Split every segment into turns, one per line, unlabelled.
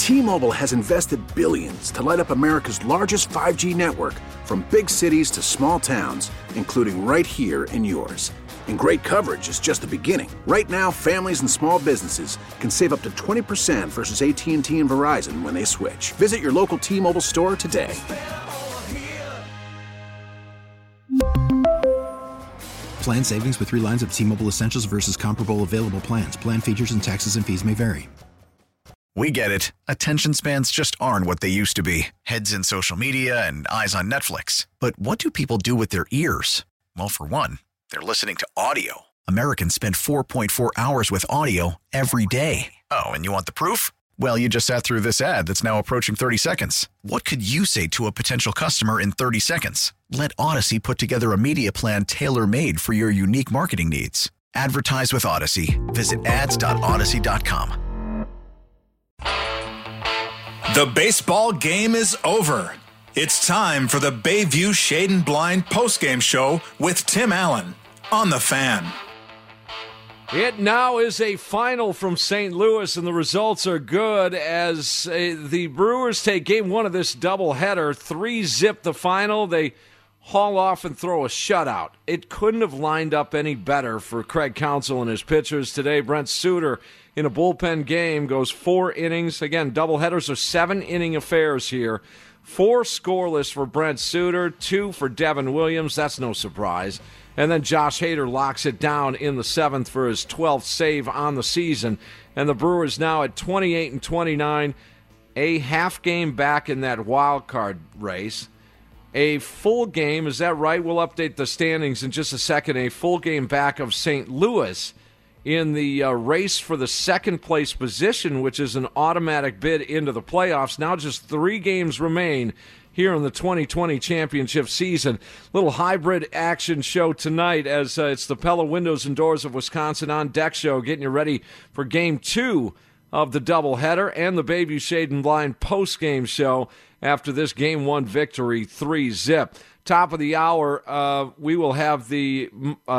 T-Mobile has invested billions to light up America's largest 5G network, from big cities to small towns, including right here in yours. And great coverage is just the beginning. Right now, families and small businesses can save up to 20% versus AT&T and Verizon when they switch. Visit your local T-Mobile store today.
Plan savings with 3 lines of T-Mobile Essentials versus comparable available plans. Plan features and taxes and fees may vary.
We get it. Attention spans just aren't what they used to be. Heads in social media and eyes on Netflix. But what do people do with their ears? Well, for one, they're listening to audio. Americans spend 4.4 hours with audio every day. Oh, and you want the proof? Well, you just sat through this ad that's now approaching 30 seconds. What could you say to a potential customer in 30 seconds? Let Odyssey put together a media plan tailor-made for your unique marketing needs. Advertise with Odyssey. Visit ads.odyssey.com.
The baseball game is over. It's time for the Bayview Shade and Blind postgame show with Tim Allen on The Fan.
It now is a final from St. Louis, and the results are good as the Brewers take game one of this doubleheader. 3-zip the final. They haul off and throw a shutout. It couldn't have lined up any better for Craig Counsell and his pitchers today. Brent Suter in a bullpen game goes 4 innings. Again, doubleheaders are 7-inning affairs here. 4 scoreless for Brent Suter, 2 for Devin Williams. That's no surprise. And then Josh Hader locks it down in the 7th for his 12th save on the season. And the Brewers now at 28-29, a half game back in that wild card race. A full game, is that right? We'll update the standings in just a second. A full game back of St. Louis in the race for the second place position, which is an automatic bid into the playoffs. Now just 3 games remain here in the 2020 championship season. Little hybrid action show tonight as it's the Pella Windows and Doors of Wisconsin on deck show, getting you ready for game 2 of the doubleheader and the Bayview Shade and Blind post-game show after this game 1 victory, 3-zip. Top of the hour, we will have the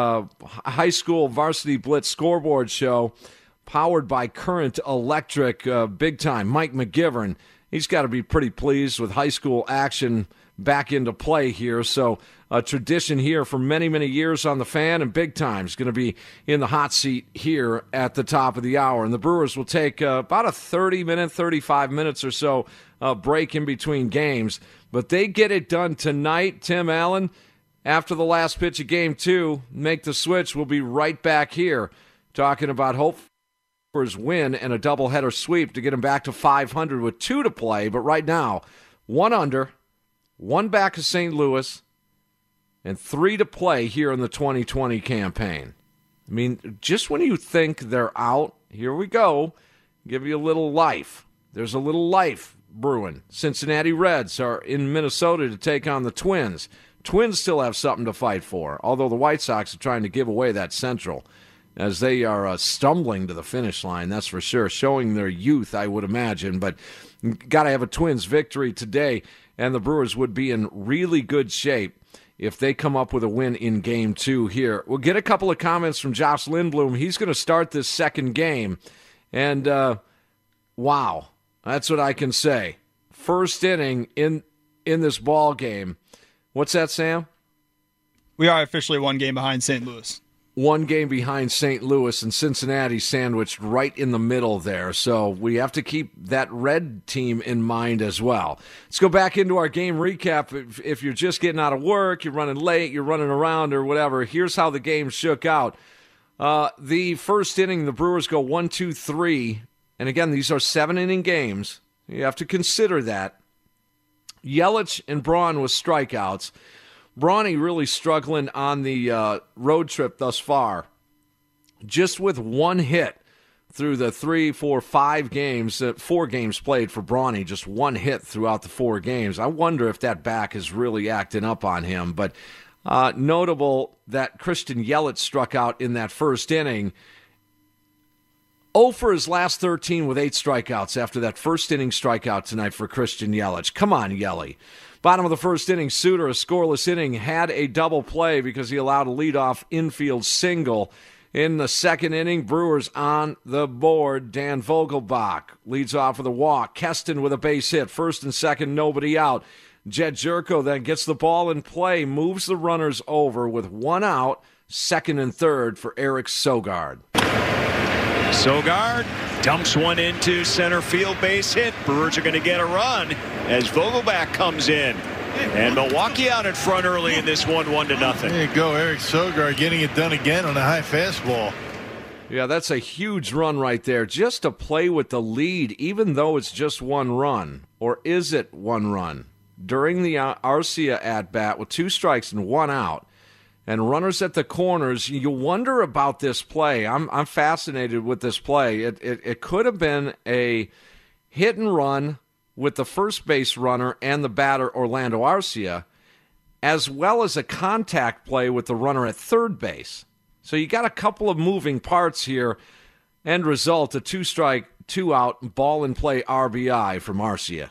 high school varsity blitz scoreboard show powered by Current Electric, big time. Mike McGivern, he's got to be pretty pleased with high school action back into play here. So a tradition here for many, many years on the Fan, and big time is going to be in the hot seat here at the top of the hour. And the Brewers will take about a 30-minute, 35 minutes or so break in between games. But they get it done tonight, Tim Allen. After the last pitch of game 2, make the switch. We'll be right back here talking about hope for his win and a doubleheader sweep to get him back to 500 with 2 to play. But right now, 1 under, 1 back of St. Louis, and 3 to play here in the 2020 campaign. I mean, just when you think they're out, here we go. Give you a little life. There's a little life brewing. Cincinnati Reds are in Minnesota to take on the Twins. Twins still have something to fight for, although the White Sox are trying to give away that Central as they are stumbling to the finish line, that's for sure, showing their youth, I would imagine. But got to have a Twins victory today, and the Brewers would be in really good shape if they come up with a win in game 2 here. We'll get a couple of comments from Josh Lindblom. He's going to start this second game, and wow. That's what I can say. First inning in this ball game. What's that, Sam?
We are officially 1 game behind St. Louis.
1 game behind St. Louis, and Cincinnati sandwiched right in the middle there. So we have to keep that red team in mind as well. Let's go back into our game recap. If you're just getting out of work, you're running late, you're running around or whatever, here's how the game shook out. The first inning, the Brewers go 1-2-3. And again, these are 7-inning games. You have to consider that. Yelich and Braun with strikeouts. Brawny really struggling on the road trip thus far. Just with 1 hit through the 5 games, 4 games played for Brawny, just 1 hit throughout the 4 games. I wonder if that back is really acting up on him. But notable that Christian Yelich struck out in that first inning. 0 for his last 13 with 8 strikeouts after that first inning strikeout tonight for Christian Yelich. Come on, Yelly. Bottom of the first inning, Suter, a scoreless inning, had a double play because he allowed a leadoff infield single. In the second inning, Brewers on the board. Dan Vogelbach leads off with a walk. Keston with a base hit. First and second, nobody out. Jed Jerko then gets the ball in play, moves the runners over with one out, second and third for Eric Sogard.
Sogard dumps one into center field, base hit. Brewers are going to get a run as Vogelbach comes in. And Milwaukee out in front early in this one, 1-0.
There you go, Eric Sogard getting it done again on a high fastball.
Yeah, that's a huge run right there. Just to play with the lead, even though it's just one run. Or is it one run? During the Arcia at-bat with 2 strikes and 1 out, and runners at the corners, you wonder about this play. I'm fascinated with this play. It could have been a hit and run with the first base runner and the batter Orlando Arcia, as well as a contact play with the runner at third base. So you got a couple of moving parts here. End result, a 2-strike, 2-out, ball in play RBI from Arcia.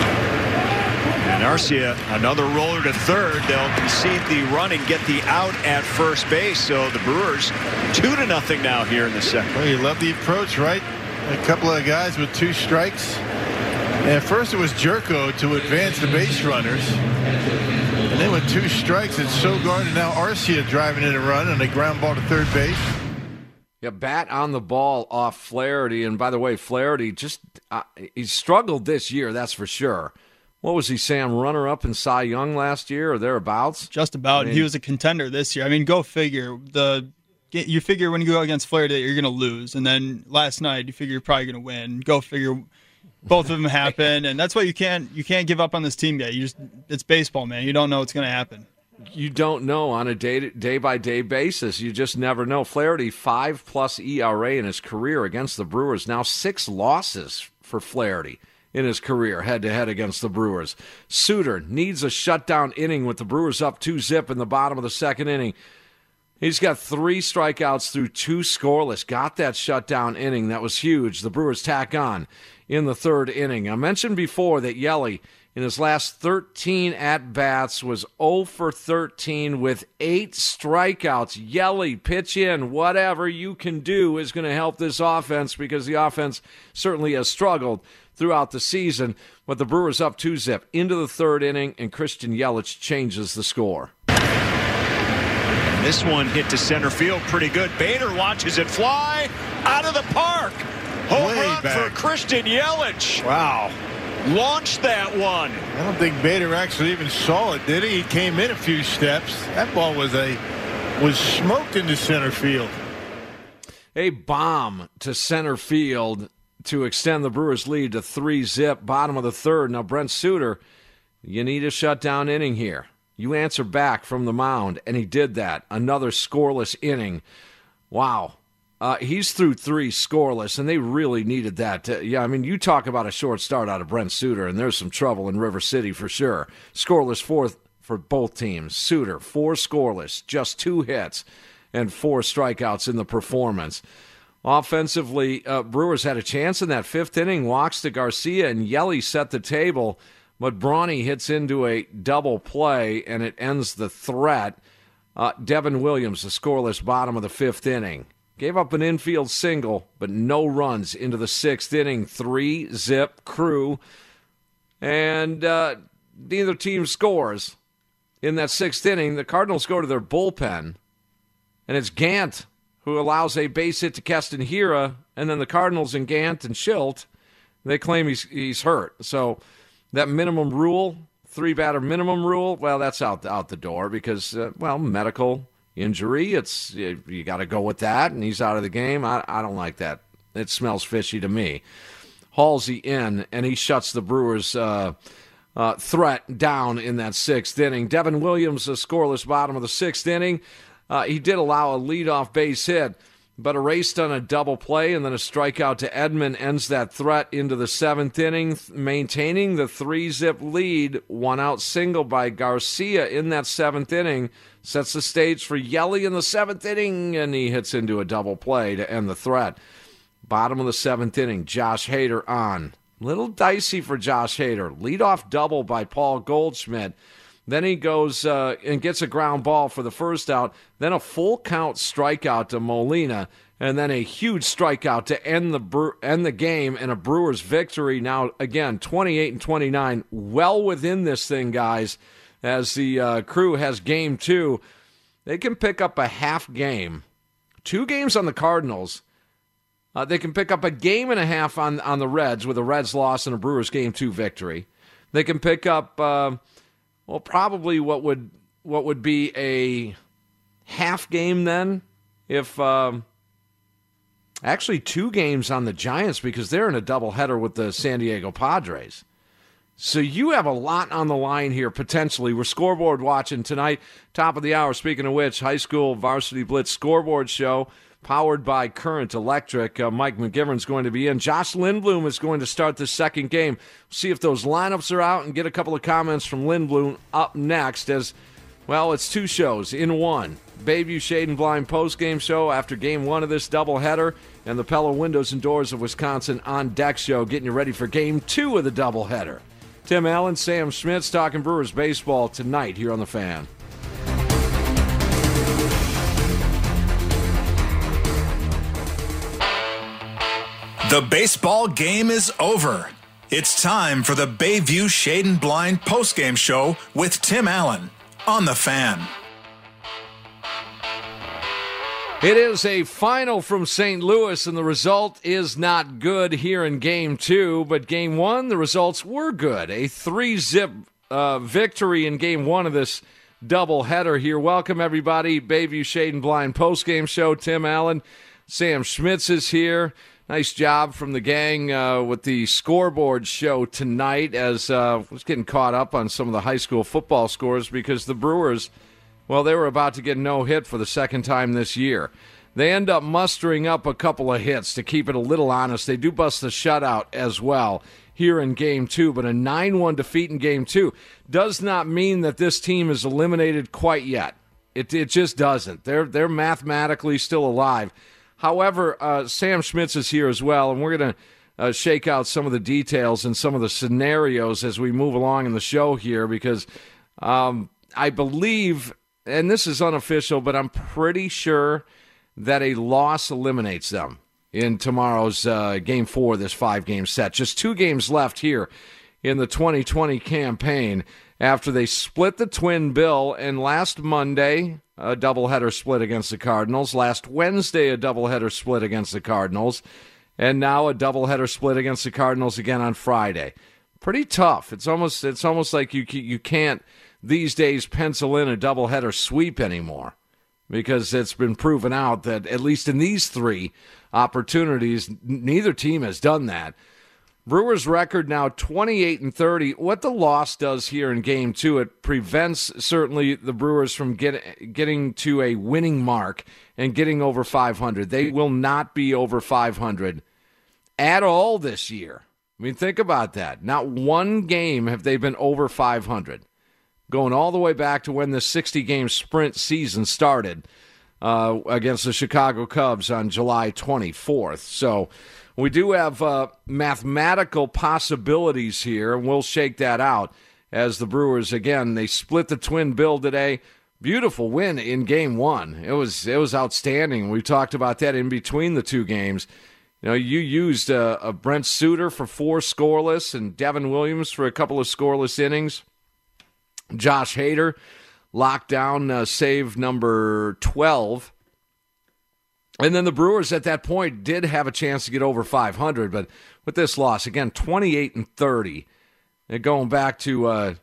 And Arcia, another roller to third. They'll concede the run and get the out at first base. So the Brewers 2-0 now here in the second.
Well, you love the approach, right? A couple of guys with 2 strikes. And first it was Jerko to advance the base runners. And then with 2 strikes, it's Sogard and now Arcia driving in a run and a ground ball to third base.
Yeah, bat on the ball off Flaherty. And by the way, Flaherty just he struggled this year, that's for sure. What was he, Sam, runner-up in Cy Young last year or thereabouts?
Just about. I mean, he was a contender this year. I mean, go figure. You figure when you go against Flaherty that you're going to lose. And then last night, you figure you're probably going to win. Go figure. Both of them happen, and that's why you can't give up on this team yet. It's baseball, man. You don't know what's going to happen.
You don't know on a day-by-day basis. You just never know. Flaherty, 5+ ERA in his career against the Brewers. Now 6 losses for Flaherty in his career, head-to-head against the Brewers. Suter needs a shutdown inning with the Brewers up 2-0 in the bottom of the second inning. He's got 3 strikeouts through 2 scoreless. Got that shutdown inning. That was huge. The Brewers tack on in the third inning. I mentioned before that Yelly, in his last 13 at-bats, was 0 for 13 with 8 strikeouts. Yelly, pitch in. Whatever you can do is going to help this offense because the offense certainly has struggled throughout the season. But the Brewers up 2-0 into the third inning, and Christian Yelich changes the score.
This one hit to center field pretty good. Bader watches it fly out of the park. Home run for Christian Yelich.
Wow.
Launched that one.
I don't think Bader actually even saw it, did he? He came in a few steps. That ball was smoked into center field.
A bomb to center field to extend the Brewers' lead to 3-0, bottom of the third. Now, Brent Suter, you need a shutdown inning here. You answer back from the mound, and he did that. Another scoreless inning. Wow. He's through 3 scoreless, and they really needed that. You talk about a short start out of Brent Suter, and there's some trouble in River City for sure. Scoreless fourth for both teams. Suter, 4 scoreless, just 2 hits, and 4 strikeouts in the performance. Offensively, Brewers had a chance in that 5th inning. Walks to Garcia, and Yelly set the table. But Brawny hits into a double play, and it ends the threat. Devin Williams, the scoreless bottom of the 5th inning. Gave up an infield single, but no runs into the 6th inning. 3-0 Crew. And neither team scores. In that 6th inning, the Cardinals go to their bullpen, and it's Gant who allows a base hit to Keston Hiura, and then the Cardinals and Gant and Schilt, they claim he's hurt. So that minimum rule, 3-batter minimum rule, well, that's out the door because, medical injury, you got to go with that, and he's out of the game. I don't like that. It smells fishy to me. Halsey in, and he shuts the Brewers' threat down in that 6th inning. Devin Williams, a scoreless bottom of the 6th inning. He did allow a leadoff base hit, but erased on a double play, and then a strikeout to Edman ends that threat into the 7th inning, maintaining the 3-0 lead. 1-out single by Garcia in that 7th inning sets the stage for Yelly in the 7th inning, and he hits into a double play to end the threat. Bottom of the 7th inning, Josh Hader on. Little dicey for Josh Hader. Leadoff double by Paul Goldschmidt. Then he goes and gets a ground ball for the first out, then a full count strikeout to Molina, and then a huge strikeout to end the game and a Brewers victory. Now, again, 28-29, well within this thing, guys, as the Crew has game 2. They can pick up a half game. 2 games on the Cardinals. They can pick up a game and a half on the Reds with a Reds loss and a Brewers game 2 victory. They can pick up, probably what would be a half game then, if actually 2 games on the Giants because they're in a doubleheader with the San Diego Padres. So you have a lot on the line here, potentially. We're scoreboard watching tonight, top of the hour. Speaking of which, high school varsity blitz scoreboard show powered by Current Electric. Mike McGivern's going to be in. Josh Lindblom is going to start the second game. See if those lineups are out and get a couple of comments from Lindblom up next as, well, it's 2 shows in one. Bayview Shade and Blind postgame show after game 1 of this doubleheader, and the Pella Windows and Doors of Wisconsin on deck show getting you ready for game 2 of the doubleheader. Tim Allen, Sam Schmitz talking Brewers baseball tonight here on The Fan.
The baseball game is over. It's time for the Bayview Shade and Blind postgame show with Tim Allen on The Fan.
It is a final from St. Louis, and the result is not good here in Game 2. But Game 1, the results were good. A 3-zip victory in Game 1 of this doubleheader here. Welcome, everybody. Bayview Shade and Blind postgame show. Tim Allen, Sam Schmitz is here. Nice job from the gang with the scoreboard show tonight as I was getting caught up on some of the high school football scores because the Brewers, well, they were about to get no hit for the second time this year. They end up mustering up a couple of hits to keep it a little honest. They do bust the shutout as well here in Game 2, but a 9-1 defeat in Game 2 does not mean that this team is eliminated quite yet. It just doesn't. They're mathematically still alive. However, Sam Schmitz is here as well, and we're going to shake out some of the details and some of the scenarios as we move along in the show here because I believe, and this is unofficial, but I'm pretty sure that a loss eliminates them in tomorrow's Game 4, this 5-game set. Just 2 games left here in the 2020 campaign after they split the twin bill, and last Monday, a doubleheader split against the Cardinals. Last Wednesday, a doubleheader split against the Cardinals. And now a doubleheader split against the Cardinals again on Friday. Pretty tough. It's almost like you can't these days pencil in a doubleheader sweep anymore because it's been proven out that at least in these 3 opportunities, neither team has done that. Brewers record now 28-30. What the loss does here in Game 2, it prevents certainly the Brewers from getting to a winning mark and getting over 500. They will not be over 500 at all this year. I mean, think about that. Not one game have they been over 500. Going all the way back to when the 60-game sprint season started against the Chicago Cubs on July 24th. So we do have mathematical possibilities here, and we'll shake that out as the Brewers, again, they split the twin bill today. Beautiful win in Game 1. It was outstanding. We talked about that in between the 2 games. You know, you used a Brent Suter for 4 scoreless and Devin Williams for a couple of scoreless innings. Josh Hader locked down save number 12. And then the Brewers at that point did have a chance to get over 500, but with this loss, again, 28-30, and going back to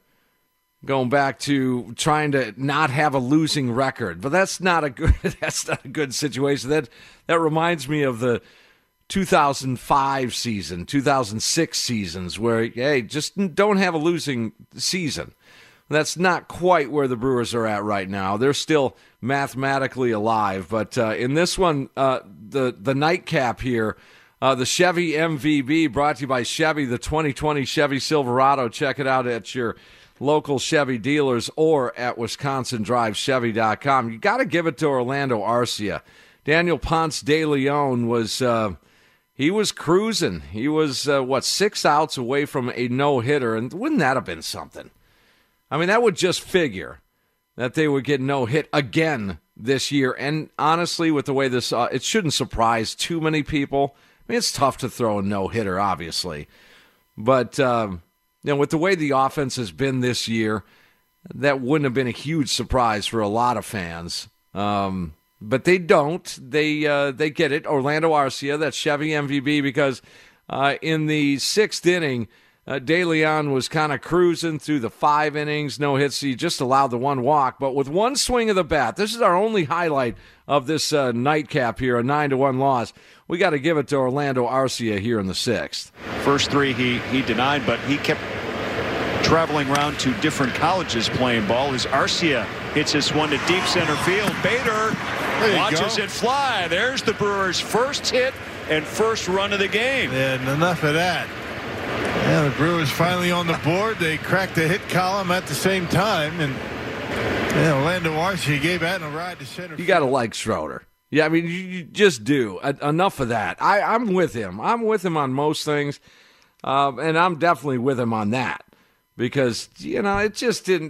trying to not have a losing record. But that's not a good situation. That reminds me of the 2005 season, 2006 seasons where, hey, just don't have a losing season. That's not quite where the Brewers are at right now. They're still mathematically alive. But in this one, the nightcap here, the Chevy MVB brought to you by Chevy, the 2020 Chevy Silverado. Check it out at your local Chevy dealers or at WisconsinDriveChevy.com. You got to give it to Orlando Arcia. Daniel Ponce de Leon was he was cruising. He was 6 outs away from a no-hitter, and wouldn't that have been something? I mean, that would just figure that they would get no hit again this year. And honestly, with the way this, it shouldn't surprise too many people. I mean, it's tough to throw a no-hitter, obviously. But, with the way the offense has been this year, that wouldn't have been a huge surprise for a lot of fans. But they don't. They get it. Orlando Arcia, that's Chevy MVB, because in the 6th inning, De Leon was kind of cruising through the 5 innings, no hits. He just allowed the 1 walk. But with 1 swing of the bat, this is our only highlight of this nightcap here, a 9-1 loss. We got to give it to Orlando Arcia here in the 6th.
First 3 he denied, but he kept traveling around to different colleges playing ball as Arcia hits this one to deep center field. Bader watches it fly. There's the Brewers' first hit and first run of the game.
And enough of that. Yeah, the Brewers finally on the board. They cracked the hit column at the same time, and Orlando Arcia gave that a ride to center field.
You got to like Schroeder. Yeah, I mean, you just do. Enough of that. I'm with him. I'm with him on most things, and I'm definitely with him on that. Because, it just didn't,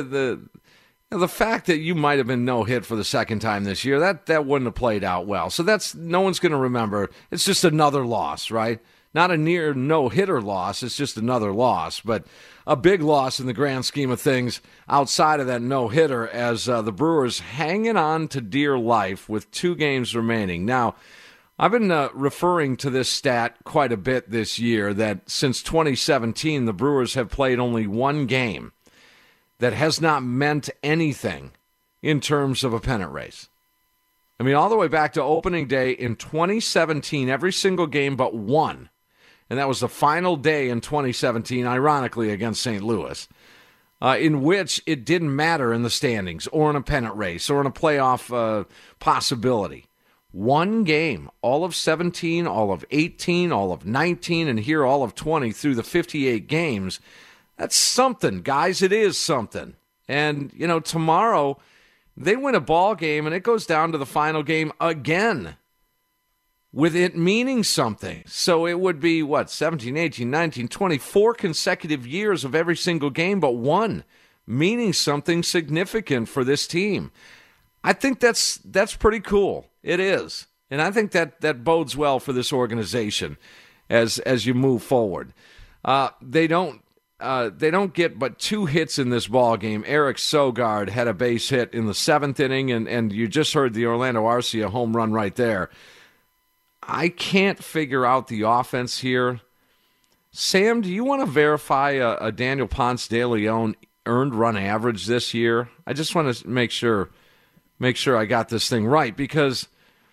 the fact that you might have been no-hit for the second time this year, that wouldn't have played out well. So no one's going to remember. It's just another loss, right? Not a near no-hitter loss. It's just another loss. But a big loss in the grand scheme of things outside of that no-hitter, as the Brewers hanging on to dear life with 2 games remaining. Now, I've been referring to this stat quite a bit this year, that since 2017, the Brewers have played only 1 game that has not meant anything in terms of a pennant race. I mean, all the way back to opening day in 2017, every single game but 1, and that was the final day in 2017, ironically, against St. Louis, in which it didn't matter in the standings or in a pennant race or in a playoff possibility. 1 game, all of 17, all of 18, all of 19, and here all of 20 through the 58 games. That's something, guys. It is something. And, tomorrow they win a ball game and it goes down to the final game again, with it meaning something. So it would be, 17, 18, 19, 24 consecutive years of every single game but 1 meaning something significant for this team. I think that's pretty cool. It is. And I think that bodes well for this organization as you move forward. They don't get but 2 hits in this ball game. Eric Sogard had a base hit in the 7th inning, and you just heard the Orlando Arcia home run right there. I can't figure out the offense here. Sam, do you want to verify a Daniel Ponce de Leon earned run average this year? I just want to make sure I got this thing right, because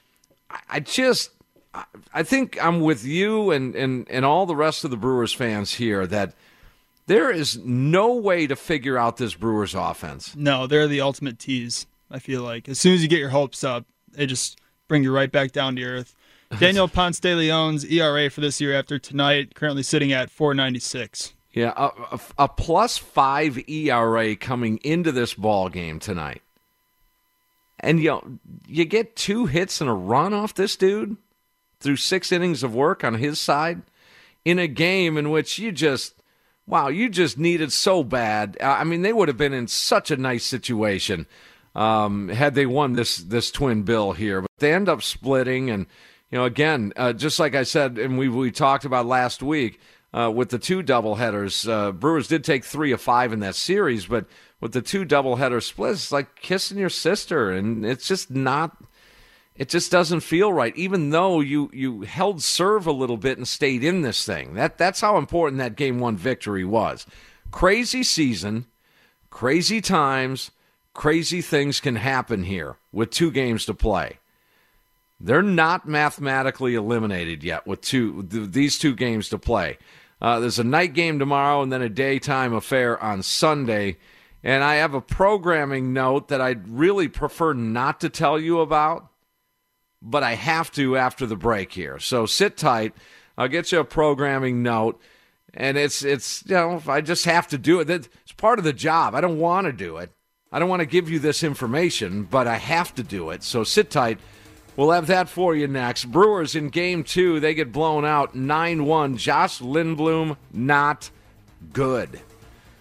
I think I'm with you and all the rest of the Brewers fans here that there is no way to figure out this Brewers offense.
No, they're the ultimate tease, I feel like. As soon as you get your hopes up, they just bring you right back down to earth. Daniel Ponce de Leon's ERA for this year after tonight, currently sitting at 4.96.
Yeah, a +5 ERA coming into this ball game tonight. And, you get 2 hits and a run off this dude through 6 innings of work on his side in a game in which you just needed so bad. I mean, they would have been in such a nice situation had they won this twin bill here. But they end up splitting. And, again, just like I said, and we talked about last week with the 2 doubleheaders, Brewers did take 3 of 5 in that series, but with the 2 doubleheader splits, it's like kissing your sister, and it's just not. It just doesn't feel right, even though you held serve a little bit and stayed in this thing. That's how important that Game 1 victory was. Crazy season, crazy times, crazy things can happen here with 2 games to play. They're not mathematically eliminated yet with these 2 games to play. There's a night game tomorrow and then a daytime affair on Sunday. And I have a programming note that I'd really prefer not to tell you about, but I have to after the break here. So sit tight. I'll get you a programming note. And it's I just have to do it. It's part of the job. I don't want to do it. I don't want to give you this information, but I have to do it. So sit tight. We'll have that for you next. Brewers in Game 2, they get blown out 9-1. Josh Lindblom, not good.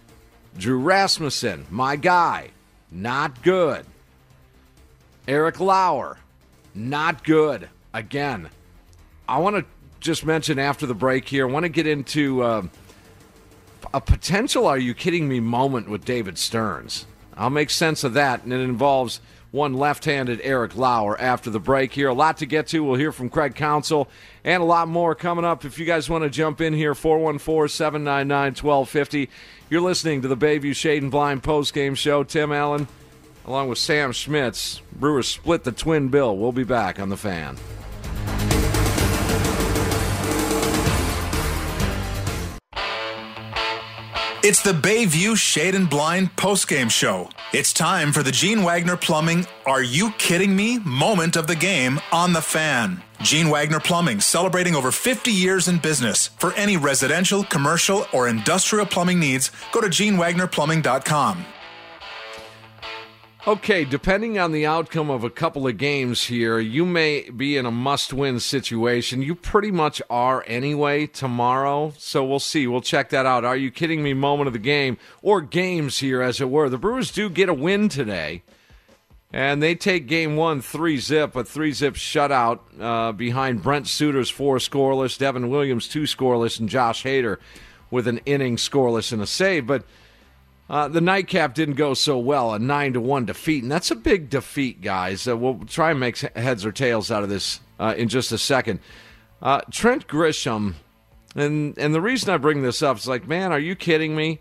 Drew Rasmussen, my guy, not good. Eric Lauer, not good. Again, I want to just mention after the break here, I want to get into a potential "are you kidding me" moment with David Stearns. I'll make sense of that, and it involves one left-handed Eric Lauer after the break here. A lot to get to. We'll hear from Craig Counsell and a lot more coming up. If you guys want to jump in here, 414-799-1250. You're listening to the Bayview Shade and Blind postgame show. Tim Allen, along with Sam Schmitz. Brewers split the twin bill. We'll be back on The Fan.
It's the Bayview Shade and Blind postgame show. It's time for the Gene Wagner Plumbing "Are You Kidding Me" moment of the game on The Fan. Gene Wagner Plumbing, celebrating over 50 years in business. For any residential, commercial, or industrial plumbing needs, go to GeneWagnerPlumbing.com.
Okay, depending on the outcome of a couple of games here, you may be in a must-win situation. You pretty much are anyway tomorrow, so we'll see. We'll check that out. Are you kidding me moment of the game, or games here, as it were. The Brewers do get a win today, and they take Game 1 3-zip, a 3-zip shutout behind Brent Suter's 4 scoreless, Devin Williams 2 scoreless, and Josh Hader with an inning scoreless and a save. But the nightcap didn't go so well, a 9-1 defeat, and that's a big defeat, guys. We'll try and make heads or tails out of this in just a second. Trent Grisham, and the reason I bring this up is like, man, are you kidding me?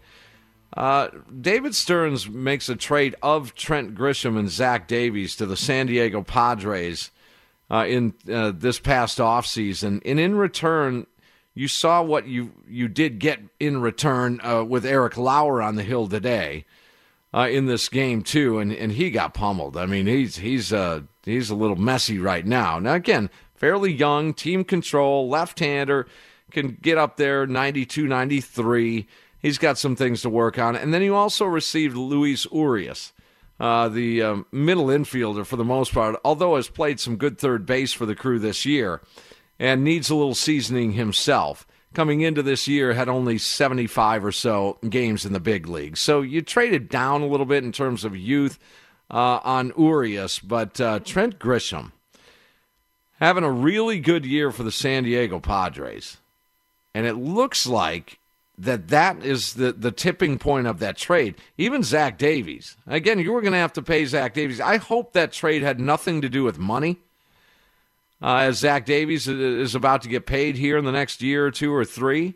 David Stearns makes a trade of Trent Grisham and Zach Davies to the San Diego Padres in this past offseason, and in return, you saw what you did get in return with Eric Lauer on the hill today in this game too, and he got pummeled. I mean, he's a little messy right now. Now again, fairly young, team control, left-hander, can get up there 92, 93. He's got some things to work on, and then you also received Luis Urias, the middle infielder for the most part, although has played some good third base for the Crew this year, and needs a little seasoning himself. Coming into this year, had only 75 or so games in the big league. So you traded down a little bit in terms of youth on Urias, but Trent Grisham having a really good year for the San Diego Padres. And it looks like that is the tipping point of that trade. Even Zach Davies. Again, you were going to have to pay Zach Davies. I hope that trade had nothing to do with money. As Zach Davies is about to get paid here in the next year or 2 or 3,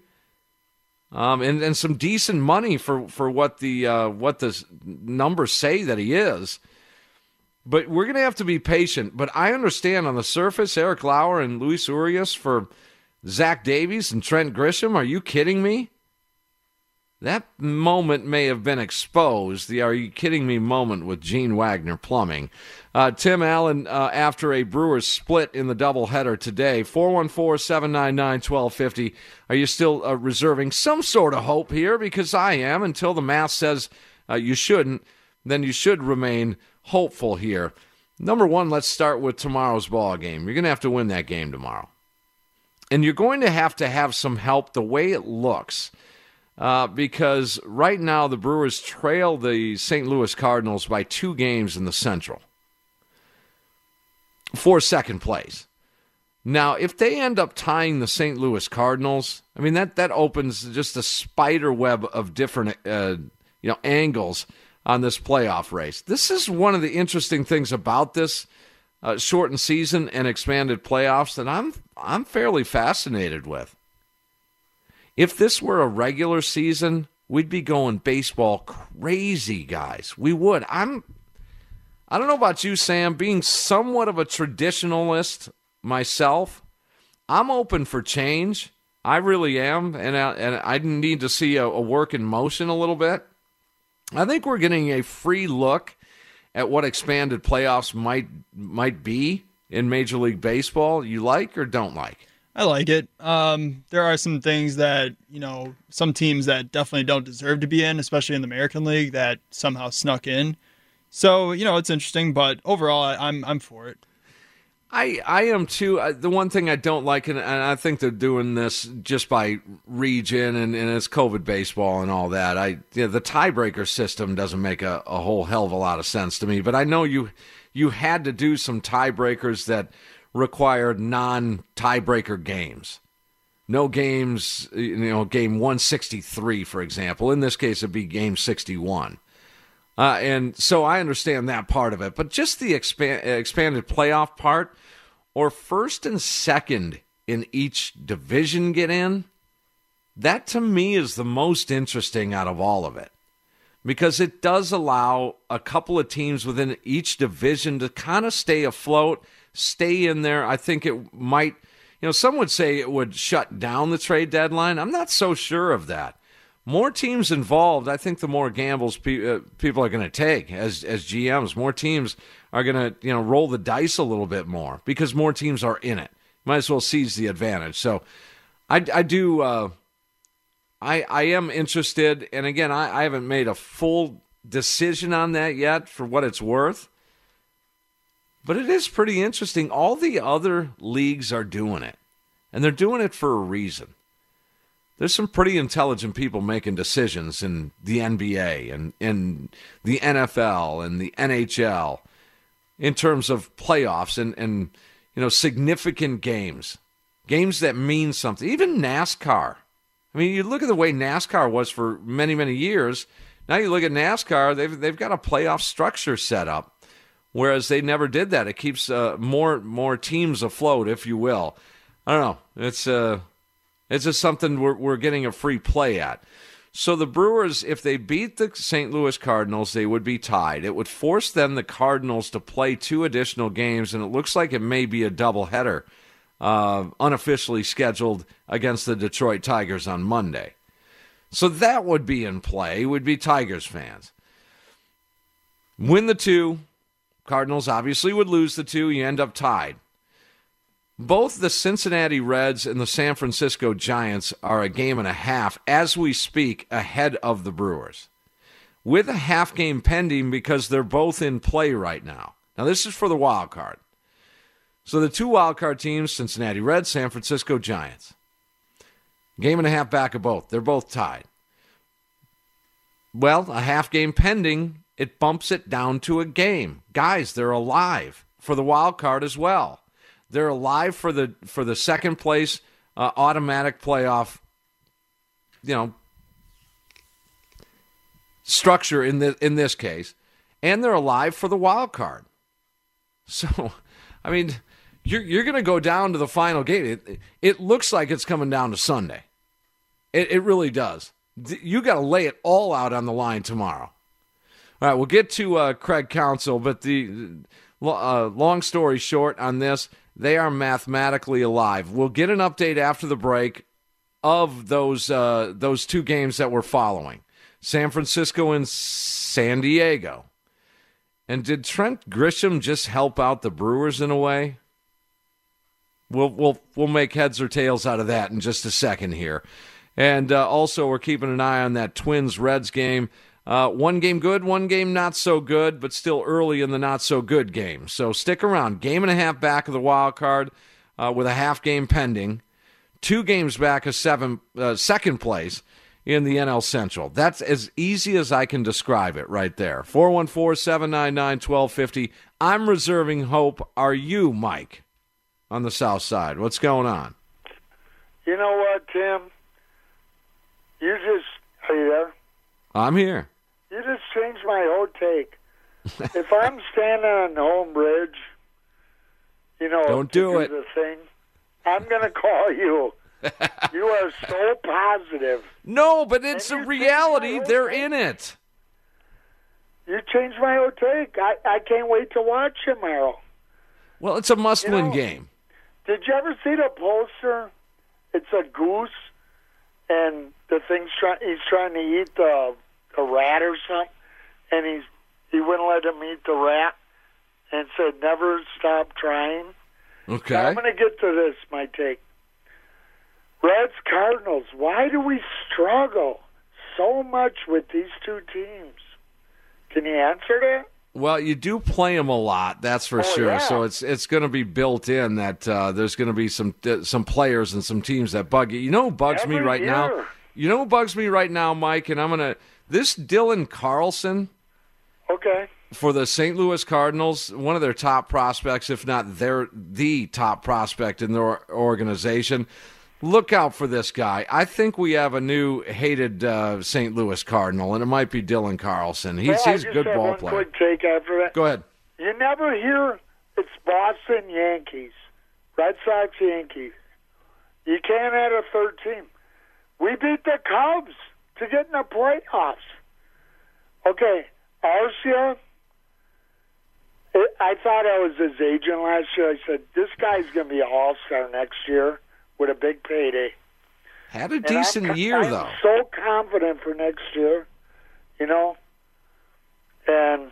and some decent money for what the numbers say that he is. But we're going to have to be patient. But I understand on the surface, Eric Lauer and Luis Urias for Zach Davies and Trent Grisham. Are you kidding me? That moment may have been exposed, the "are you kidding me" moment with Gene Wagner Plumbing. Tim Allen, after a Brewers split in the doubleheader today, 414-799-1250. Are you still reserving some sort of hope here? Because I am. Until the math says you shouldn't, then you should remain hopeful here. Number one, let's start with tomorrow's ball game. You're going to have to win that game tomorrow. And you're going to have some help the way it looks. Because right now the Brewers trail the St. Louis Cardinals by 2 games in the Central for second place. Now, if they end up tying the St. Louis Cardinals, I mean, that opens just a spider web of different angles on this playoff race. This is one of the interesting things about this shortened season and expanded playoffs that I'm fairly fascinated with. If this were a regular season, we'd be going baseball crazy, guys. We would. I don't know about you, Sam. Being somewhat of a traditionalist myself, I'm open for change. I really am, and I need to see a work in motion a little bit. I think we're getting a free look at what expanded playoffs might be in Major League Baseball. You like or don't like?
I like it. There are some things that, some teams that definitely don't deserve to be in, especially in the American League, that somehow snuck in. So, it's interesting, but overall, I'm for it.
I am too. The one thing I don't like, and I think they're doing this just by region and it's COVID baseball and all that. The tiebreaker system doesn't make a whole hell of a lot of sense to me. But I know you had to do some tiebreakers that required non-tiebreaker games. No games, game 163, for example. In this case, it'd be game 61. And so I understand that part of it. But just the expanded playoff part, or first and second in each division get in, that to me is the most interesting out of all of it. Because it does allow a couple of teams within each division to kind of stay afloat, stay in there. I think it might, some would say it would shut down the trade deadline. I'm not so sure of that. More teams involved, I think the more gambles people are going to take as GMs. More teams are going to roll the dice a little bit more because more teams are in it. Might as well seize the advantage. So I am interested, and again, I haven't made a full decision on that yet for what it's worth. But it is pretty interesting. All the other leagues are doing it, and they're doing it for a reason. There's some pretty intelligent people making decisions in the NBA and in the NFL and the NHL in terms of playoffs and significant games that mean something. Even NASCAR. I mean, you look at the way NASCAR was for many, many years. Now you look at NASCAR, they've got a playoff structure set up, whereas they never did that. It keeps more teams afloat, if you will. I don't know. It's just something we're getting a free play at. So the Brewers, if they beat the St. Louis Cardinals, they would be tied. It would force then the Cardinals to play 2 additional games, and it looks like it may be a doubleheader unofficially scheduled against the Detroit Tigers on Monday. So that would be in play, would be Tigers fans. Win the 2. Cardinals obviously would lose the 2. You end up tied. Both the Cincinnati Reds and the San Francisco Giants are a game and a half, as we speak, ahead of the Brewers, with a half game pending because they're both in play right now. Now, this is for the wild card. So the 2 wild card teams, Cincinnati Reds, San Francisco Giants. Game and a half back of both. They're both tied. Well, a half game pending, it bumps it down to a game. Guys, they're alive for the wild card as well. They're alive for the second place automatic playoff, structure in this case, and they're alive for the wild card. So, I mean, you're going to go down to the final game. It looks like it's coming down to Sunday. It really does. You got to lay it all out on the line tomorrow. All right, we'll get to Craig Counsell, but the long story short on this. They are mathematically alive. We'll get an update after the break of those 2 games that we're following, San Francisco and San Diego. And did Trent Grisham just help out the Brewers in a way? We'll make heads or tails out of that in just a second here. And also, we're keeping an eye on that Twins-Reds game. 1 game good, 1 game not so good, but still early in the not so good game. So stick around. Game and a half back of the wild card with a half game pending. 2 games back of second place in the NL Central. That's as easy as I can describe it right there. 414-799-1250. I'm reserving hope. Are you, Mike, on the south side? What's going on?
You know what, Tim? Are you there?
I'm here.
You just changed my whole take. If I'm standing on the home bridge,
don't do it.
The thing, I'm going to call you. You are so positive.
No, but it's a reality. They're in it.
You changed my whole take. I can't wait to watch tomorrow.
Well, it's a must-win game.
Did you ever see the poster? It's a goose, and the thing's he's trying to eat a rat or something, and he wouldn't let him eat the rat, and said, never stop trying.
Okay.
Now I'm going to get to this, my take. Reds, Cardinals, why do we struggle so much with these 2 teams? Can you answer that?
Well, you do play them a lot, that's for sure.
Yeah.
So it's going to be built in that there's going to be some players and some teams that bug you. You know who bugs me right now? You know who bugs me right now, Mike? And this Dylan Carlson.
Okay.
For the St. Louis Cardinals, one of their top prospects, if not the top prospect in their organization. Look out for this guy. I think we have a new hated St. Louis Cardinal, and it might be Dylan Carlson. He's a good ball player.
Quick take after that.
Go ahead.
You never hear it's Boston Yankees, Red Sox Yankees. You can't add a third team. We beat the Cubs to get in the playoffs. Okay, Arcia, I thought I was his agent last year. I said, this guy's going to be an all-star next year with a big payday.
Had a decent year, though.
I'm so confident for next year, and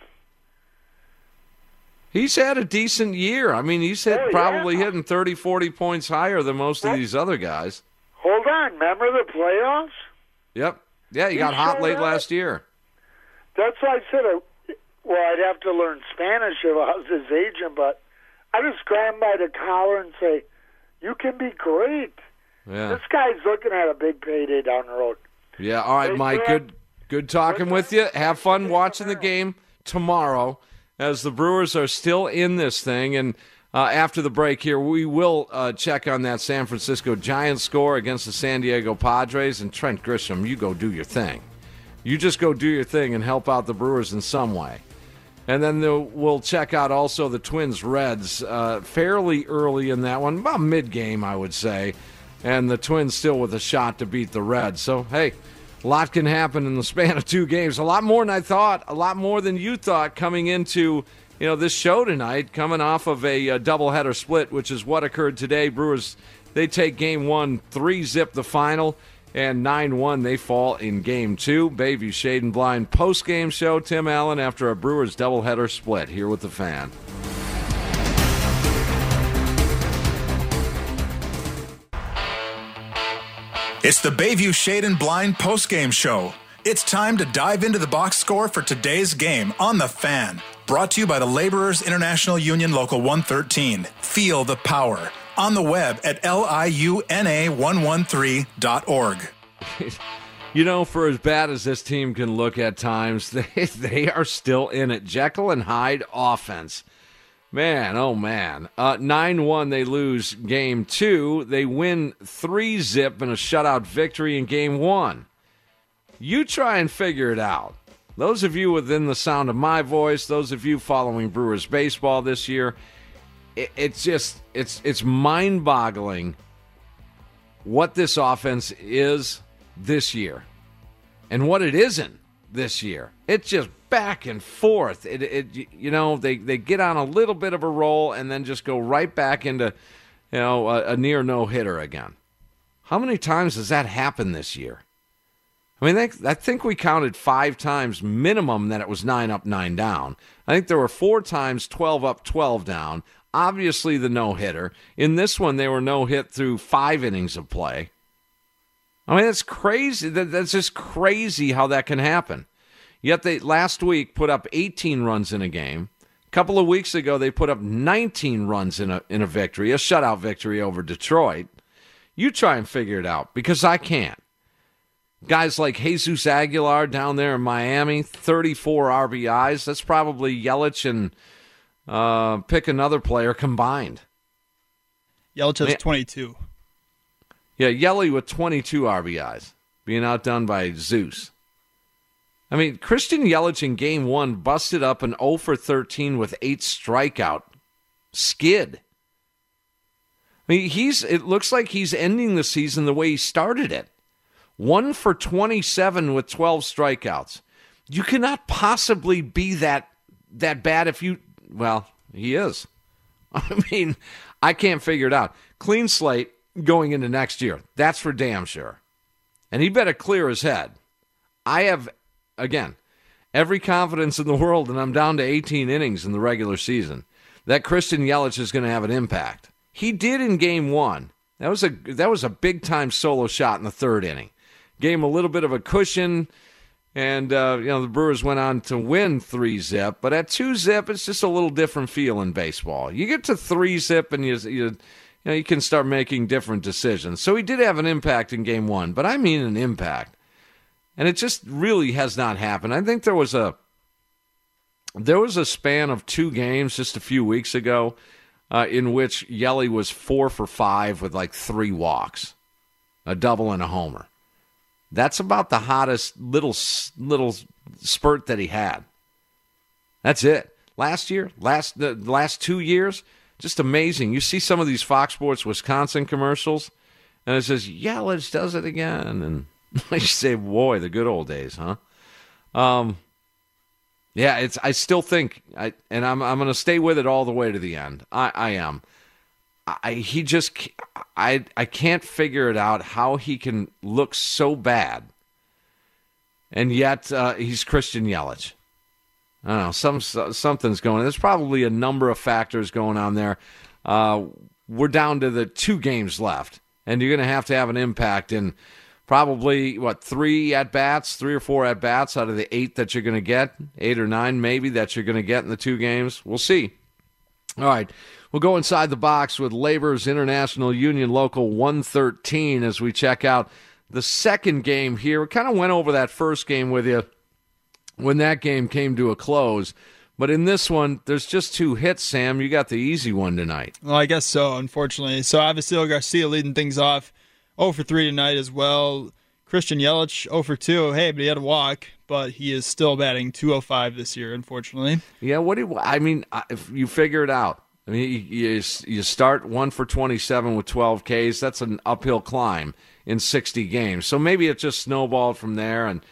he's had a decent year. I mean, he's probably hitting 30, 40 points higher than most of these other guys.
Hold on. Remember the playoffs?
Yep. Yeah, he got hot late last year.
That's why I said, I'd have to learn Spanish if I was his agent, but I just grab him by the collar and say, you can be great.
Yeah.
This guy's looking at a big payday down the road.
Yeah, all right, Mike, good talking with you. Have fun watching the game tomorrow as the Brewers are still in this thing. And after the break here, we will check on that San Francisco Giants score against the San Diego Padres. And Trent Grisham, you go do your thing. You just go do your thing and help out the Brewers in some way. And then we'll check out also the Twins-Reds fairly early in that one, about mid-game, I would say. And the Twins still with a shot to beat the Reds. So, hey, a lot can happen in the span of 2 games. A lot more than I thought, a lot more than you thought coming into this show tonight, coming off of a doubleheader split, which is what occurred today. Brewers, they take Game 1, 3-zip the final. And 9-1, they fall in Game 2. Bayview Shade and Blind post-game show. Tim Allen after a Brewers doubleheader split here with the Fan.
It's the Bayview Shade and Blind post-game show. It's time to dive into the box score for today's game on the Fan. Brought to you by the Laborers International Union Local 113. Feel the power. On the web at liuna113.org.
For as bad as this team can look at times, they are still in it. Jekyll and Hyde offense. Man, oh man. 9-1, they lose Game 2. They win 3-zip in a shutout victory in Game 1. You try and figure it out. Those of you within the sound of my voice, those of you following Brewers baseball this year, it's mind-boggling what this offense is this year and what it isn't this year. It's just back and forth. They get on a little bit of a roll and then just go right back into a near no-hitter again. How many times has that happened this year? I mean, I think we counted 5 times minimum that it was 9 up, 9 down. I think there were 4 times 12 up, 12 down. Obviously, the no-hitter. In this one, they were no-hit through 5 innings of play. I mean, that's crazy. That's just crazy how that can happen. Yet they, last week, put up 18 runs in a game. A couple of weeks ago, they put up 19 runs in a victory, a shutout victory over Detroit. You try and figure it out, because I can't. Guys like Jesus Aguilar down there in Miami, 34 RBIs. That's probably Yelich and pick another player combined.
Yelich has 22.
Yeah, Yelich with 22 RBIs, being outdone by Zeus. I mean, Christian Yelich in Game 1 busted up an 0 for 13 with 8 strikeout skid. I mean, it looks like he's ending the season the way he started it. 1 for 27 with 12 strikeouts. You cannot possibly be that bad if you... Well, he is. I mean, I can't figure it out. Clean slate going into next year. That's for damn sure. And he better clear his head. I have, again, every confidence in the world, and I'm down to 18 innings in the regular season, that Christian Yelich is going to have an impact. He did in Game 1. That was a big-time solo shot in the 3rd inning. Gave him a little bit of a cushion. And, the Brewers went on to win 3-zip. But at 2-zip, it's just a little different feel in baseball. You get to 3-zip and you can start making different decisions. So he did have an impact in Game 1, but I mean an impact. And it just really has not happened. I think there was a span of 2 games just a few weeks ago in which Yelly was 4 for 5 with like 3 walks, a double and a homer. That's about the hottest little spurt that he had. That's it. Last year, the last 2 years, just amazing. You see some of these Fox Sports Wisconsin commercials, and it says, Yelich does it again. And you say, boy, the good old days, huh? Yeah, I still think, I'm going to stay with it all the way to the end. I am. I can't figure it out how he can look so bad, and yet he's Christian Yelich. I don't know, something's going on. There's probably a number of factors going on there. We're down to the 2 games left, and you're going to have an impact in probably, 3 at-bats, 3 or 4 at-bats out of the 8 that you're going to get, 8 or 9 maybe that you're going to get in the 2 games. We'll see. All right, we'll go inside the box with Labor's International Union Local 113 as we check out the second game here. We kind of went over that first game with you when that game came to a close. But in this one, there's just 2 hits, Sam. You got the easy one tonight.
Well, I guess so, unfortunately. So, Avisail Garcia leading things off. 0 for 3 tonight as well. Christian Yelich, 0 for 2. Hey, but he had a walk, but he is still batting .205 this year, unfortunately.
Yeah, if you figure it out. I mean, you start 1 for 27 with 12 Ks. That's an uphill climb in 60 games. So maybe it just snowballed from there, and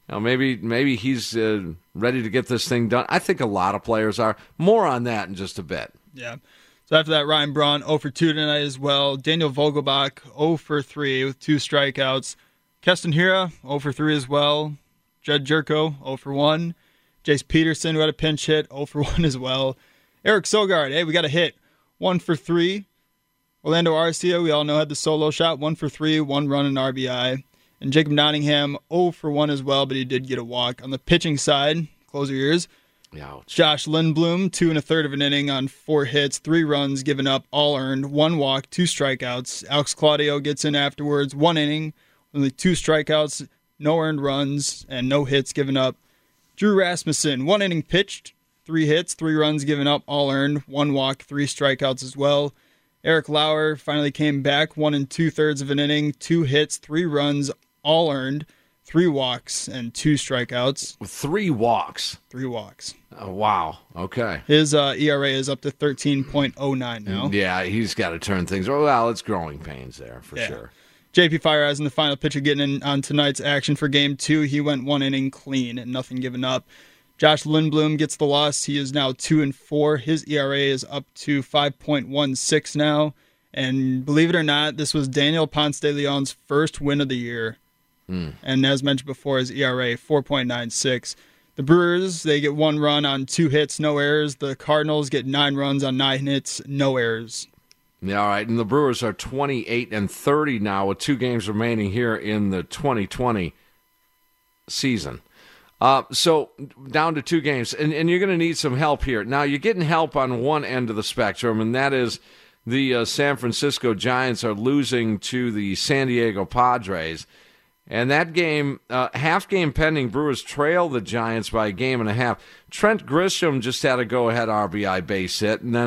maybe he's ready to get this thing done. I think a lot of players are. More on that in just a bit.
Yeah. So after that, Ryan Braun, 0 for 2 tonight as well. Daniel Vogelbach, 0 for 3 with 2 strikeouts. Keston Hiura, 0 for 3 as well. Jed Jerko, 0 for 1. Jace Peterson, who had a pinch hit, 0 for 1 as well. Eric Sogard, hey, we got a hit, 1 for 3. Orlando Arcia, we all know, had the solo shot, 1 for 3, 1 run and RBI. And Jacob Nottingham, 0 for 1 as well, but he did get a walk. On the pitching side, close your ears.
Ouch.
Josh Lindblom, 2 1/3 of an inning on 4 hits, 3 runs given up, all earned, 1 walk, 2 strikeouts. Alex Claudio gets in afterwards, 1 inning, only 2 strikeouts, no earned runs, and no hits given up. Drew Rasmussen, 1 inning pitched, 3 hits, 3 runs given up, all earned, 1 walk, 3 strikeouts as well. Eric Lauer finally came back, 1 2/3 of an inning, 2 hits, 3 runs, all earned, 3 walks, and 2 strikeouts.
3 walks?
3 walks.
Oh, wow. Okay.
His ERA is up to 13.09 now.
Yeah, he's got to turn things. Well, it's growing pains there for sure.
JP Fireeyes, the final pitcher, getting in on tonight's action for Game 2. He went 1 inning clean and nothing given up. Josh Lindblom gets the loss. He is now 2-4. His ERA is up to 5.16 now. And believe it or not, this was Daniel Ponce de Leon's first win of the year. And as mentioned before, his ERA, 4.96. The Brewers, they get 1 run on 2 hits, no errors. The Cardinals get 9 runs on 9 hits, no errors.
Yeah, all right. And the Brewers are 28-30 now with 2 games remaining here in the 2020 season. So down to 2 games. And you're going to need some help here. Now, you're getting help on one end of the spectrum, and that is the San Francisco Giants are losing to the San Diego Padres. And that game, half game pending, Brewers trail the Giants by 1.5 games. Trent Grisham just had a go-ahead RBI base hit, and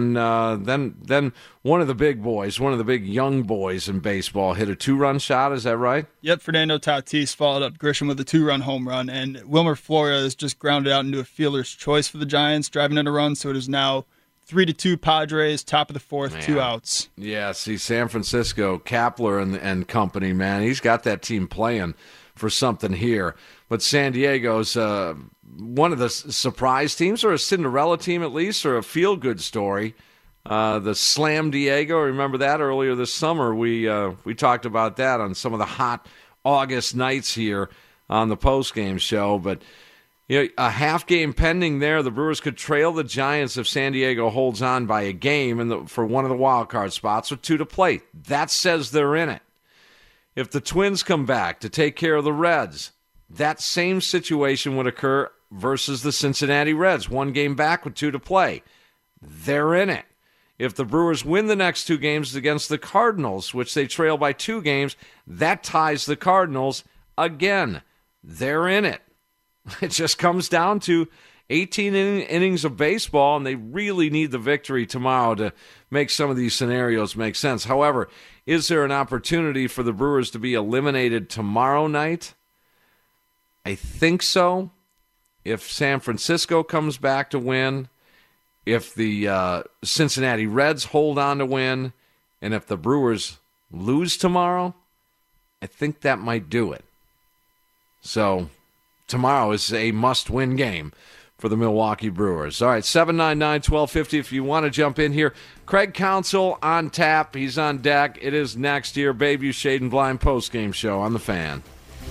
then one of the big boys, one of the big young boys in baseball, hit a 2-run shot. Is that right?
Yep, Fernando Tatis followed up Grisham with a 2-run home run, and Wilmer Flores just grounded out into a fielder's choice for the Giants, driving in a run, so it is now 3-2 Padres, top of the 4th, man. 2 outs.
Yeah, see, San Francisco, Kapler and company, man, he's got that team playing for something here. But San Diego's one of the surprise teams, or a Cinderella team at least, or a feel-good story. The Slam Diego, remember that earlier this summer? We talked about that on some of the hot August nights here on the postgame show, but a half game pending there. The Brewers could trail the Giants if San Diego holds on by a game for one of the wild card spots with 2 to play. That says they're in it. If the Twins come back to take care of the Reds, that same situation would occur versus the Cincinnati Reds. 1 game back with 2 to play. They're in it. If the Brewers win the next 2 games against the Cardinals, which they trail by 2 games, that ties the Cardinals again. They're in it. It just comes down to 18 innings of baseball, and they really need the victory tomorrow to make some of these scenarios make sense. However, is there an opportunity for the Brewers to be eliminated tomorrow night? I think so. If San Francisco comes back to win, if the Cincinnati Reds hold on to win, and if the Brewers lose tomorrow, I think that might do it. So tomorrow is a must-win game for the Milwaukee Brewers. All right, 799-1250 if you want to jump in here. Craig Counsell on tap. He's on deck. It is next year. Bayview Shade and Blind postgame show on The Fan.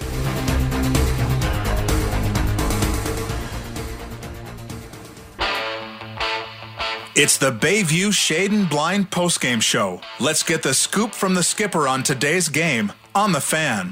It's the Bayview Shade and Blind postgame show. Let's get the scoop from the skipper on today's game on The Fan.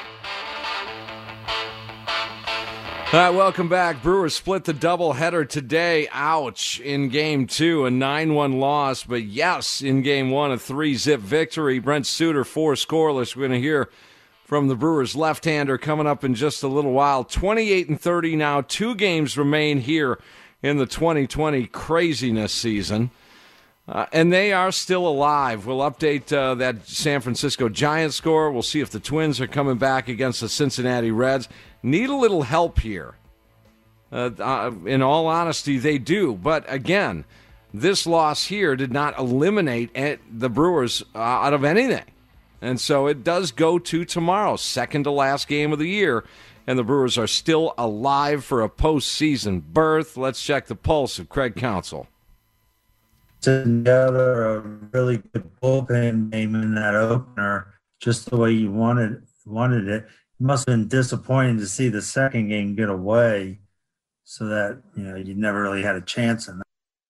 All right, welcome back. Brewers split the doubleheader today. Ouch. In Game 2, a 9-1 loss. But yes, in Game 1, a 3-zip victory. Brent Suter, 4 scoreless. We're going to hear from the Brewers left-hander coming up in just a little while. 28-30 now. 2 games remain here in the 2020 craziness season. And they are still alive. We'll update that San Francisco Giants score. We'll see if the Twins are coming back against the Cincinnati Reds. Need a little help here. In all honesty, they do. But again, this loss here did not eliminate the Brewers out of anything. And so it does go to tomorrow, second to last game of the year. And the Brewers are still alive for a postseason berth. Let's check the pulse of Craig Counsell.
Together a really good bullpen game in that opener, just the way you wanted it. It must have been disappointing to see the second game get away, so that you never really had a chance in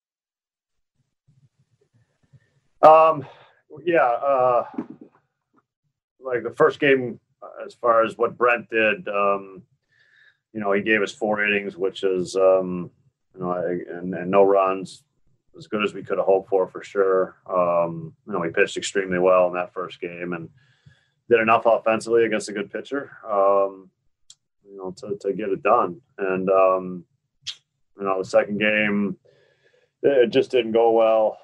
that.
Like the first game, as far as what Brent did, he gave us 4 innings, which is and no runs. As good as we could have hoped for sure. He pitched extremely well in that first game and did enough offensively against a good pitcher, to get it done. And, the second game, it just didn't go well.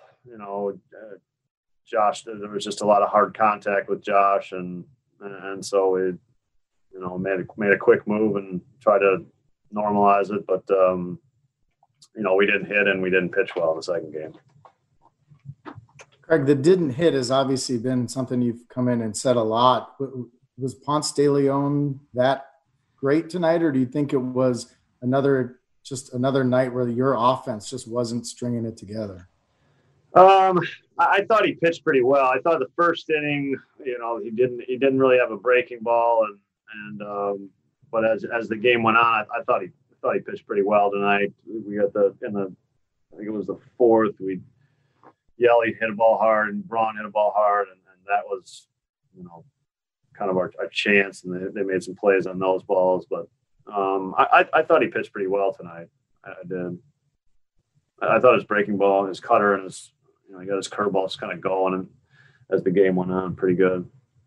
Josh, there was just a lot of hard contact with Josh. And so we, made a quick move and tried to normalize it. But, we didn't hit and we didn't pitch well in the second game.
Craig, the didn't hit has obviously been something you've come in and said a lot. Was Ponce de Leon that great tonight, or do you think it was another night where your offense just wasn't stringing it together?
I thought he pitched pretty well. I thought the first inning, he didn't really have a breaking ball, but as the game went on, I thought he pitched pretty well tonight. We got I think it was the 4th. Yelly hit a ball hard and Braun hit a ball hard, and that was, kind of our chance. And they made some plays on those balls, but I thought he pitched pretty well tonight. I did. I thought his breaking ball, his cutter, and he got his curveballs kind of going, and as the game went on, pretty good.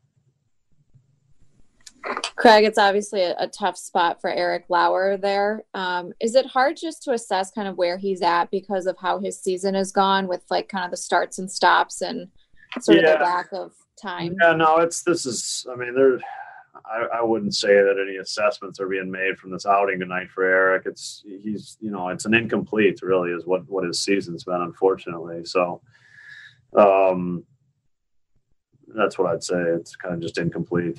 Craig, it's obviously a tough spot for Eric Lauer there. Is it hard just to assess kind of where he's at because of how his season has gone with like kind of the starts and stops and sort of the lack of time?
Yeah, no, I wouldn't say that any assessments are being made from this outing tonight for Eric. It's an incomplete really is what his season's been, unfortunately. So that's what I'd say. It's kind of just incomplete.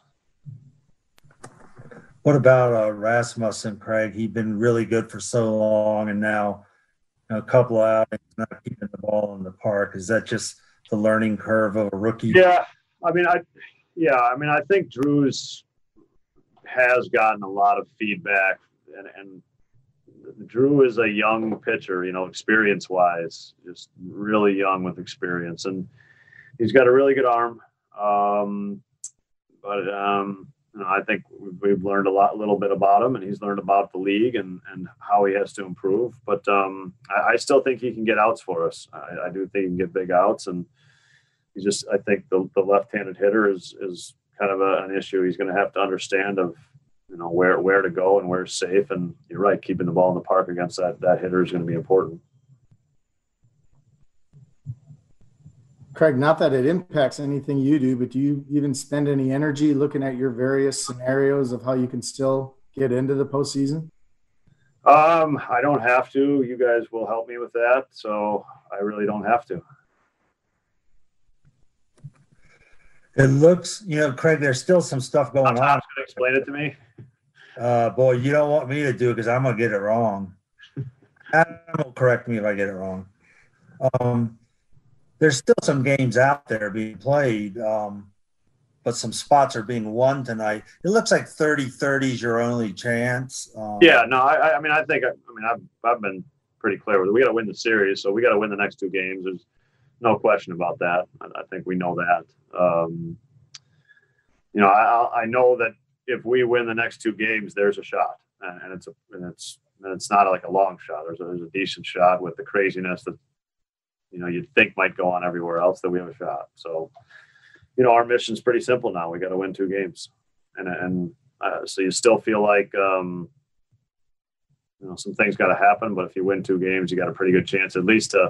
What about Rasmussen, Craig? He'd been really good for so long, and now a couple of outings not keeping the ball in the park. Is that just the learning curve of a rookie?
Yeah, I think Drews has gotten a lot of feedback, and Drew is a young pitcher, experience-wise, just really young with experience, and he's got a really good arm. I think we've learned a little bit about him, and he's learned about the league and how he has to improve. But I still think he can get outs for us. I do think he can get big outs, and I think the left-handed hitter is kind of an issue. He's going to have to understand of, where to go and where's safe. And you're right, keeping the ball in the park against that hitter is going to be important.
Craig, not that it impacts anything you do, but do you even spend any energy looking at your various scenarios of how you can still get into the postseason?
I don't have to. You guys will help me with that, so I really don't have to.
It looks, Craig, there's still some stuff going on.
Tom's going to explain it to me.
Boy, you don't want me to do it because I'm going to get it wrong. Adam will correct me if I get it wrong. There's still some games out there being played, but some spots are being won tonight. It looks like 30-30 is your only chance.
I think I've been pretty clear with it. We got to win the series, so we got to win the next two games. There's no question about that. I think we know that. I know that if we win the next two games, there's a shot, and it's not like a long shot. There's a decent shot with the craziness that you'd think might go on everywhere else, that we have a shot. So, our mission's pretty simple now. We got to win two games, and so you still feel like some things got to happen. But if you win two games, you got a pretty good chance at least to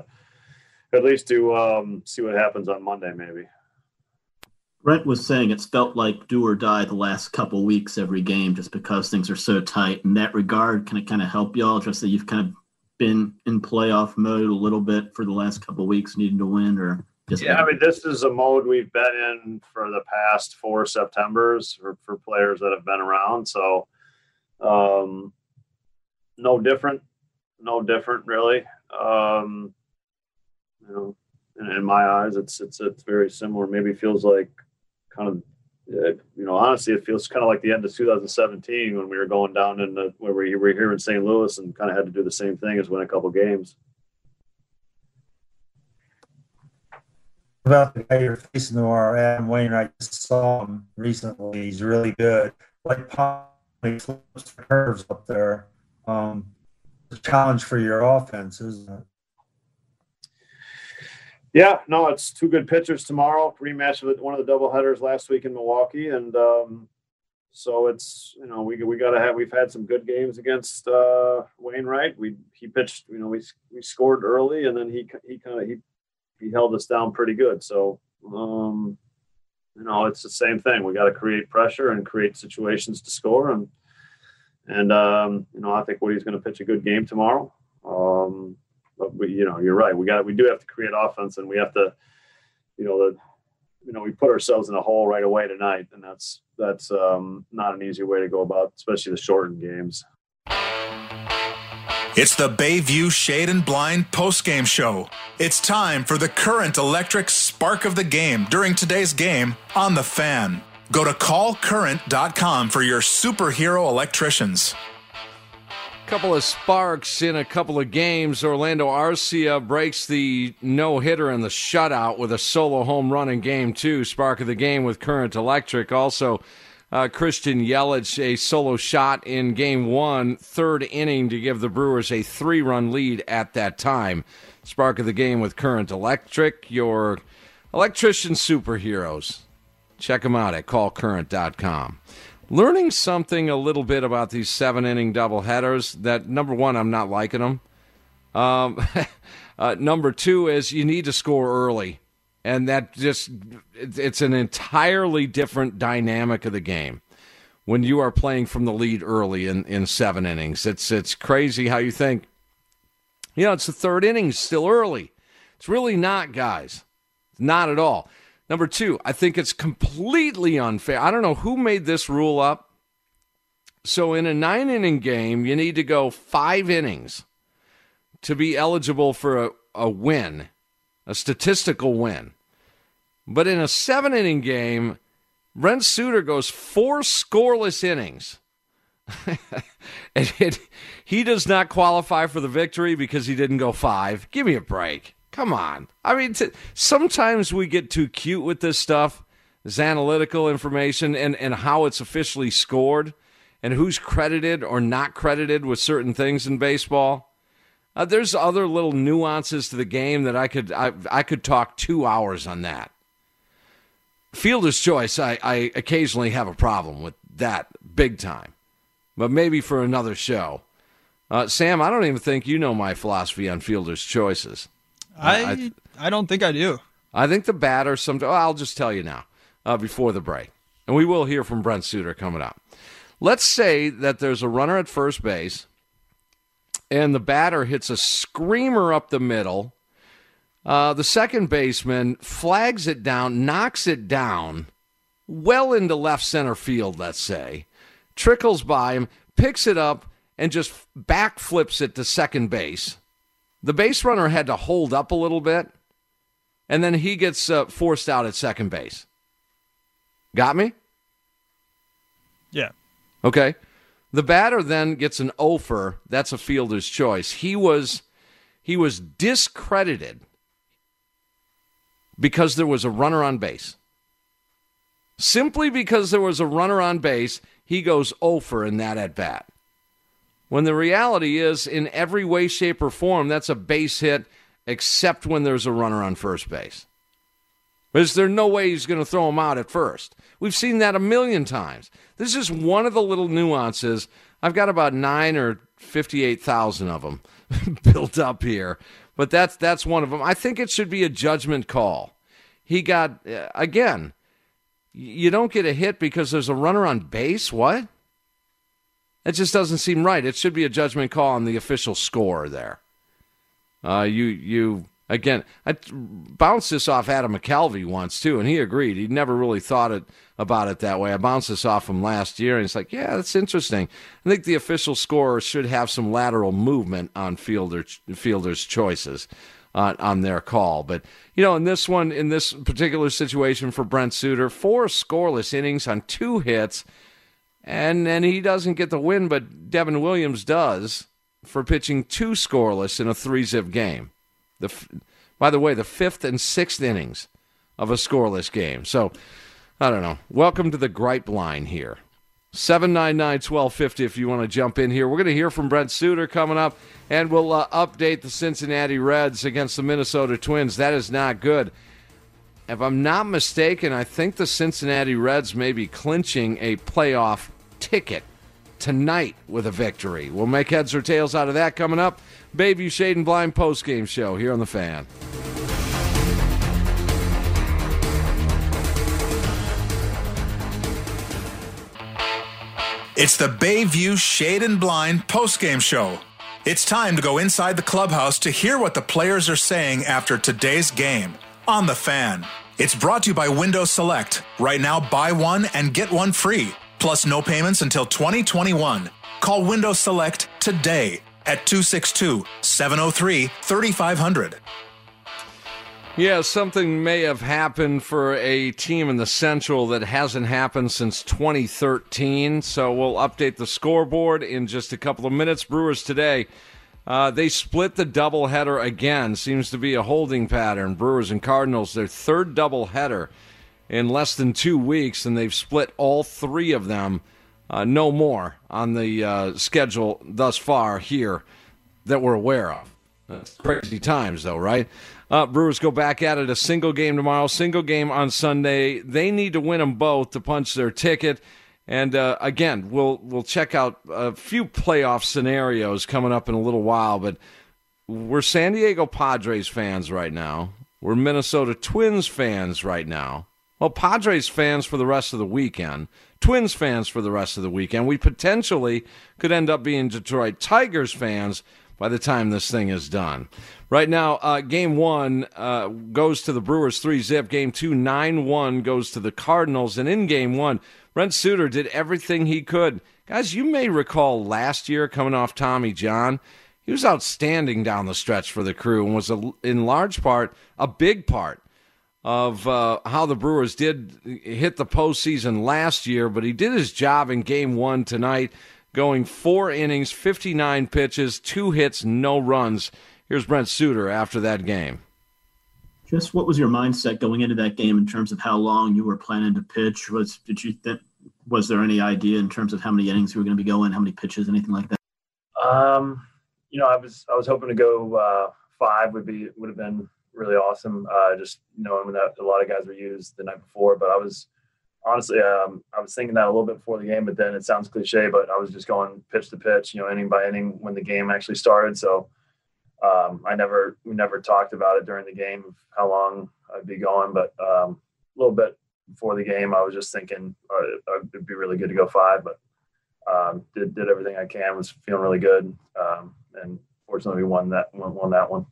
see what happens on Monday, maybe.
Brent was saying it's felt like do or die the last couple weeks every game just because things are so tight. In that regard, can it kind of help y'all just that you've kind of been in playoff mode a little bit for the last couple weeks needing to win? Or just
this is a mode we've been in for the past 4 Septembers for players that have been around. So no different really. In my eyes, it's very similar. Maybe feels like kind of, honestly, it feels kind of like the end of 2017 when we were going down where we were here in St. Louis and kind of had to do the same thing as win a couple games.
About the guy you're facing tomorrow, Adam Wainwright, I just saw him recently. He's really good. Like he flips the curves up there. It's a challenge for your offense, isn't it?
Yeah, no, it's two good pitchers tomorrow. Rematch with one of the doubleheaders last week in Milwaukee, and so it's we've had some good games against Wainwright. He pitched, we scored early, and then he held us down pretty good. So it's the same thing. We got to create pressure and create situations to score, and I think Woody's going to pitch a good game tomorrow. But you're right. We do have to create offense, and we have to, we put ourselves in a hole right away tonight, and that's not an easy way to go about, especially the shortened games.
It's the Bayview Shade and Blind postgame show. It's time for the Current Electric spark of the game during today's game on The Fan. Go to callcurrent.com for your superhero electricians.
Couple of sparks in a couple of games. Orlando Arcia breaks the no-hitter and the shutout with a solo home run in Game 2. Spark of the game with Current Electric. Also, Christian Yelich, a solo shot in Game 1, third inning to give the Brewers a 3-run lead at that time. Spark of the game with Current Electric, your electrician superheroes. Check them out at callcurrent.com. Learning something a little bit about these 7-inning doubleheaders that, number one, I'm not liking them. Number two is you need to score early. And that it's an entirely different dynamic of the game when you are playing from the lead early in 7 innings. It's crazy how you think, it's the third inning, still early. It's really not, guys. Not at all. Number two, I think it's completely unfair. I don't know who made this rule up. So in a 9-inning game, you need to go 5 innings to be eligible for a win, a statistical win. But in a 7-inning game, Brent Suter goes 4 scoreless innings. and he does not qualify for the victory because he didn't go 5. Give me a break. Come on. I mean, sometimes we get too cute with this stuff this analytical information and how it's officially scored and who's credited or not credited with certain things in baseball. There's other little nuances to the game that I could talk 2 hours on that. Fielder's choice, I occasionally have a problem with that big time, but maybe for another show. Sam, I don't even think you know my philosophy on fielder's choices.
I don't think I do.
I think the batter I'll just tell you now before the break, and we will hear from Brent Suter coming up. Let's say that there's a runner at first base, and the batter hits a screamer up the middle. The second baseman flags it down, knocks it down well into left center field, let's say, trickles by him, picks it up, and just backflips it to second base. The base runner had to hold up a little bit, and then he gets forced out at second base. Got me?
Yeah.
Okay. The batter then gets an offer. That's a fielder's choice. He was discredited because there was a runner on base. Simply because there was a runner on base, he goes offer in that at-bat. When the reality is, in every way, shape, or form, that's a base hit except when there's a runner on first base. Is there no way he's going to throw him out at first? We've seen that a million times. This is one of the little nuances. I've got about 9 or 58,000 of them built up here, but that's one of them. I think it should be a judgment call. He got, again, you don't get a hit because there's a runner on base? What? It just doesn't seem right. It should be a judgment call on the official score there. Again, I bounced this off Adam McKelvey once, too, and he agreed. He never really thought about it that way. I bounced this off him last year, and he's like, yeah, that's interesting. I think the official scorer should have some lateral movement on fielders' choices on their call. But, in this particular situation for Brent Suter, 4 scoreless innings on 2 hits, and he doesn't get the win, but Devin Williams does for pitching 2 scoreless in a 3-zip game. By the way, the 5th and 6th innings of a scoreless game. So, I don't know. Welcome to the gripe line here. 799-1250 if you want to jump in here. We're going to hear from Brent Suter coming up, and we'll update the Cincinnati Reds against the Minnesota Twins. That is not good. If I'm not mistaken, I think the Cincinnati Reds may be clinching a playoff ticket tonight with a victory. We'll make heads or tails out of that coming up. Bayview Shade and Blind postgame show here on The Fan.
It's the Bayview Shade and Blind postgame show. It's time to go inside the clubhouse to hear what the players are saying after today's game on The Fan. It's brought to you by Windows Select. Right now, buy one and get one free. Plus no payments until 2021. Call Windows Select today at 262-703-3500.
Yeah, something may have happened for a team in the Central that hasn't happened since 2013. So we'll update the scoreboard in just a couple of minutes. Brewers today, they split the doubleheader again. Seems to be a holding pattern. Brewers and Cardinals, their third doubleheader in less than 2 weeks, and they've split all 3 of them. No more on the schedule thus far here that we're aware of. Crazy times, though, right? Brewers go back at it, a single game tomorrow, single game on Sunday. They need to win them both to punch their ticket. And, again, we'll check out a few playoff scenarios coming up in a little while. But we're San Diego Padres fans right now. We're Minnesota Twins fans right now. Well, Padres fans for the rest of the weekend. Twins fans for the rest of the weekend. We potentially could end up being Detroit Tigers fans by the time this thing is done. Right now, Game 1 goes to the Brewers 3-zip. Game 2, 9-1 goes to the Cardinals. And in Game 1, Brent Suter did everything he could. Guys, you may recall last year coming off Tommy John. He was outstanding down the stretch for the Crew and was, in large part, a big part of how the Brewers did hit the postseason last year, but he did his job in Game 1 tonight, going 4 innings, 59 pitches, 2 hits, no runs. Here's Brent Suter after that game.
Just what was your mindset going into that game in terms of how long you were planning to pitch? Was there any idea in terms of how many innings you were going to be going, how many pitches, anything like that?
I was hoping to go 5 would have been really awesome. Just knowing that a lot of guys were used the night before, but I was honestly I was thinking that a little bit before the game, but then it sounds cliche, but I was just going pitch to pitch, inning by inning when the game actually started. So we never talked about it during the game of how long I'd be going, but a little bit before the game, I was just thinking it'd be really good to go 5, but did everything I can, was feeling really good, and fortunately we won that one.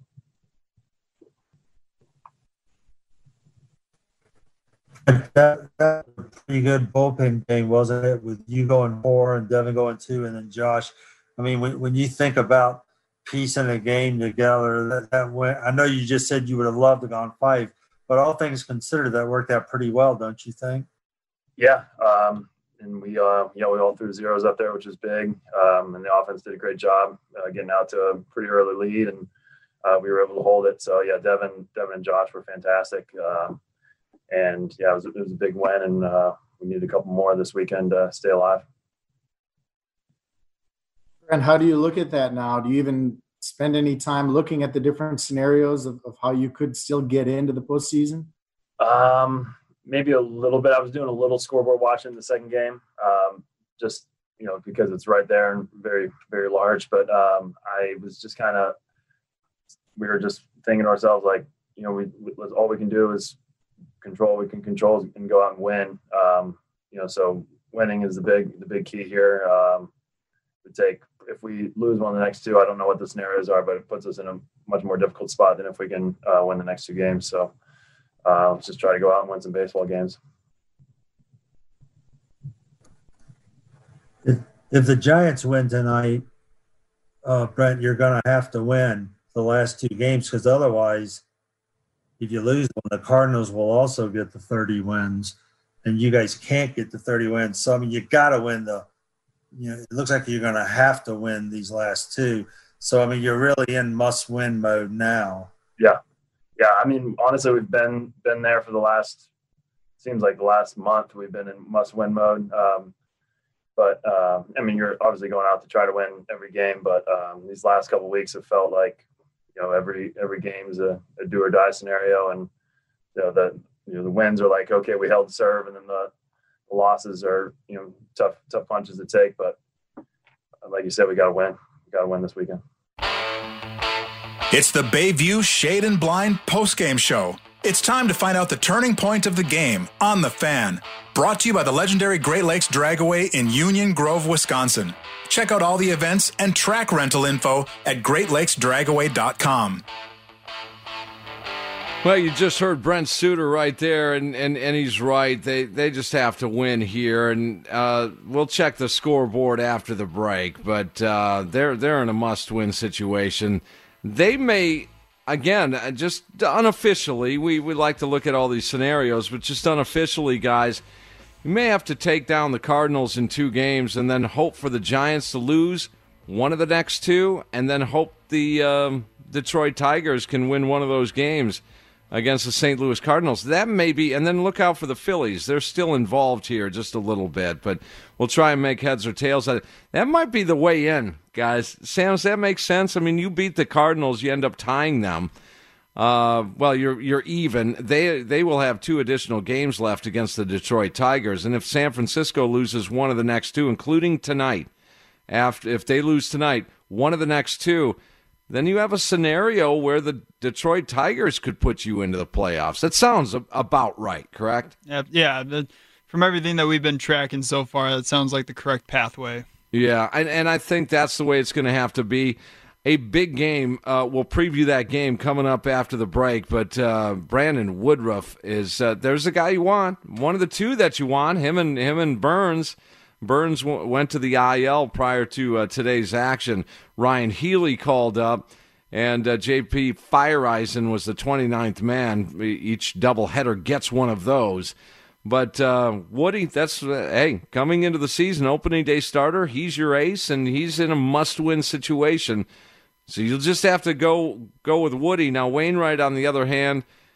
That was a pretty good bullpen game, wasn't it? With you going 4 and Devin going 2, and then Josh. I mean, when you think about piecing a game together, that went. I know you just said you would have loved to have gone 5, but all things considered, that worked out pretty well, don't you think?
Yeah, and we all threw zeros up there, which is big. And the offense did a great job getting out to a pretty early lead, and we were able to hold it. So yeah, Devin and Josh were fantastic. And yeah, it was a big win, and we need a couple more this weekend to stay alive.
And how do you look at that now? Do you even spend any time looking at the different scenarios of how you could still get into the postseason?
Maybe a little bit. I was doing a little scoreboard watching the second game, just because it's right there and very, very large. But I was just we were just thinking to ourselves, like, all we can do is control. We can control and go out and win. So winning is the big key here. If we lose one of the next 2, I don't know what the scenarios are, but it puts us in a much more difficult spot than if we can win the next 2 games. So let's just try to go out and win some baseball games.
If the Giants win tonight, Brent, you're going to have to win the last 2 games, because otherwise, if you lose one, the Cardinals will also get the 30 wins, and you guys can't get the 30 wins. So, I mean, you got to win it looks like you're going to have to win these last 2. So, I mean, you're really in must-win mode now.
Yeah. I mean, honestly, we've been there for the last month. We've been in must-win mode. But I mean, you're obviously going out to try to win every game. But these last couple of weeks have felt like, every game is a do or die scenario, and the wins are like, okay, we held serve, and then the losses are tough punches to take. But like you said, we got to win. We got to win this weekend.
It's the Bayview Shade and Blind postgame show. It's time to find out the turning point of the game on The Fan. Brought to you by the legendary Great Lakes Dragaway in Union Grove, Wisconsin. Check out all the events and track rental info at greatlakesdragaway.com.
Well, you just heard Brent Suter right there, and he's right. They just have to win here, and we'll check the scoreboard after the break. But they're in a must-win situation. They may, again, just unofficially, we like to look at all these scenarios, but just unofficially, guys, you may have to take down the Cardinals in 2 games and then hope for the Giants to lose one of the next 2, and then hope the Detroit Tigers can win one of those games against the St. Louis Cardinals. That may be, and then look out for the Phillies. They're still involved here just a little bit, but we'll try and make heads or tails out of it. That might be the way in, guys. Sam, does that make sense? I mean, you beat the Cardinals, you end up tying them. Well, you're even. They will have 2 additional games left against the Detroit Tigers, and if San Francisco loses one of the next 2, including tonight, if they lose tonight, one of the next 2, then you have a scenario where the Detroit Tigers could put you into the playoffs. That sounds about right, correct?
Yeah. From everything that we've been tracking so far, that sounds like the correct pathway.
Yeah, and I think that's the way it's going to have to be. A big game. We'll preview that game coming up after the break. But Brandon Woodruff is there's the guy you want. One of the 2 that you want. Him and Burns. Burns went to the IL prior to today's action. Ryan Healy called up, and J.P. Fireisen was the 29th man. Each doubleheader gets one of those. But Woody, that's coming into the season, opening day starter. He's your ace, and he's in a must-win situation. So you'll just have to go with Woody. Now Wainwright, on the other hand,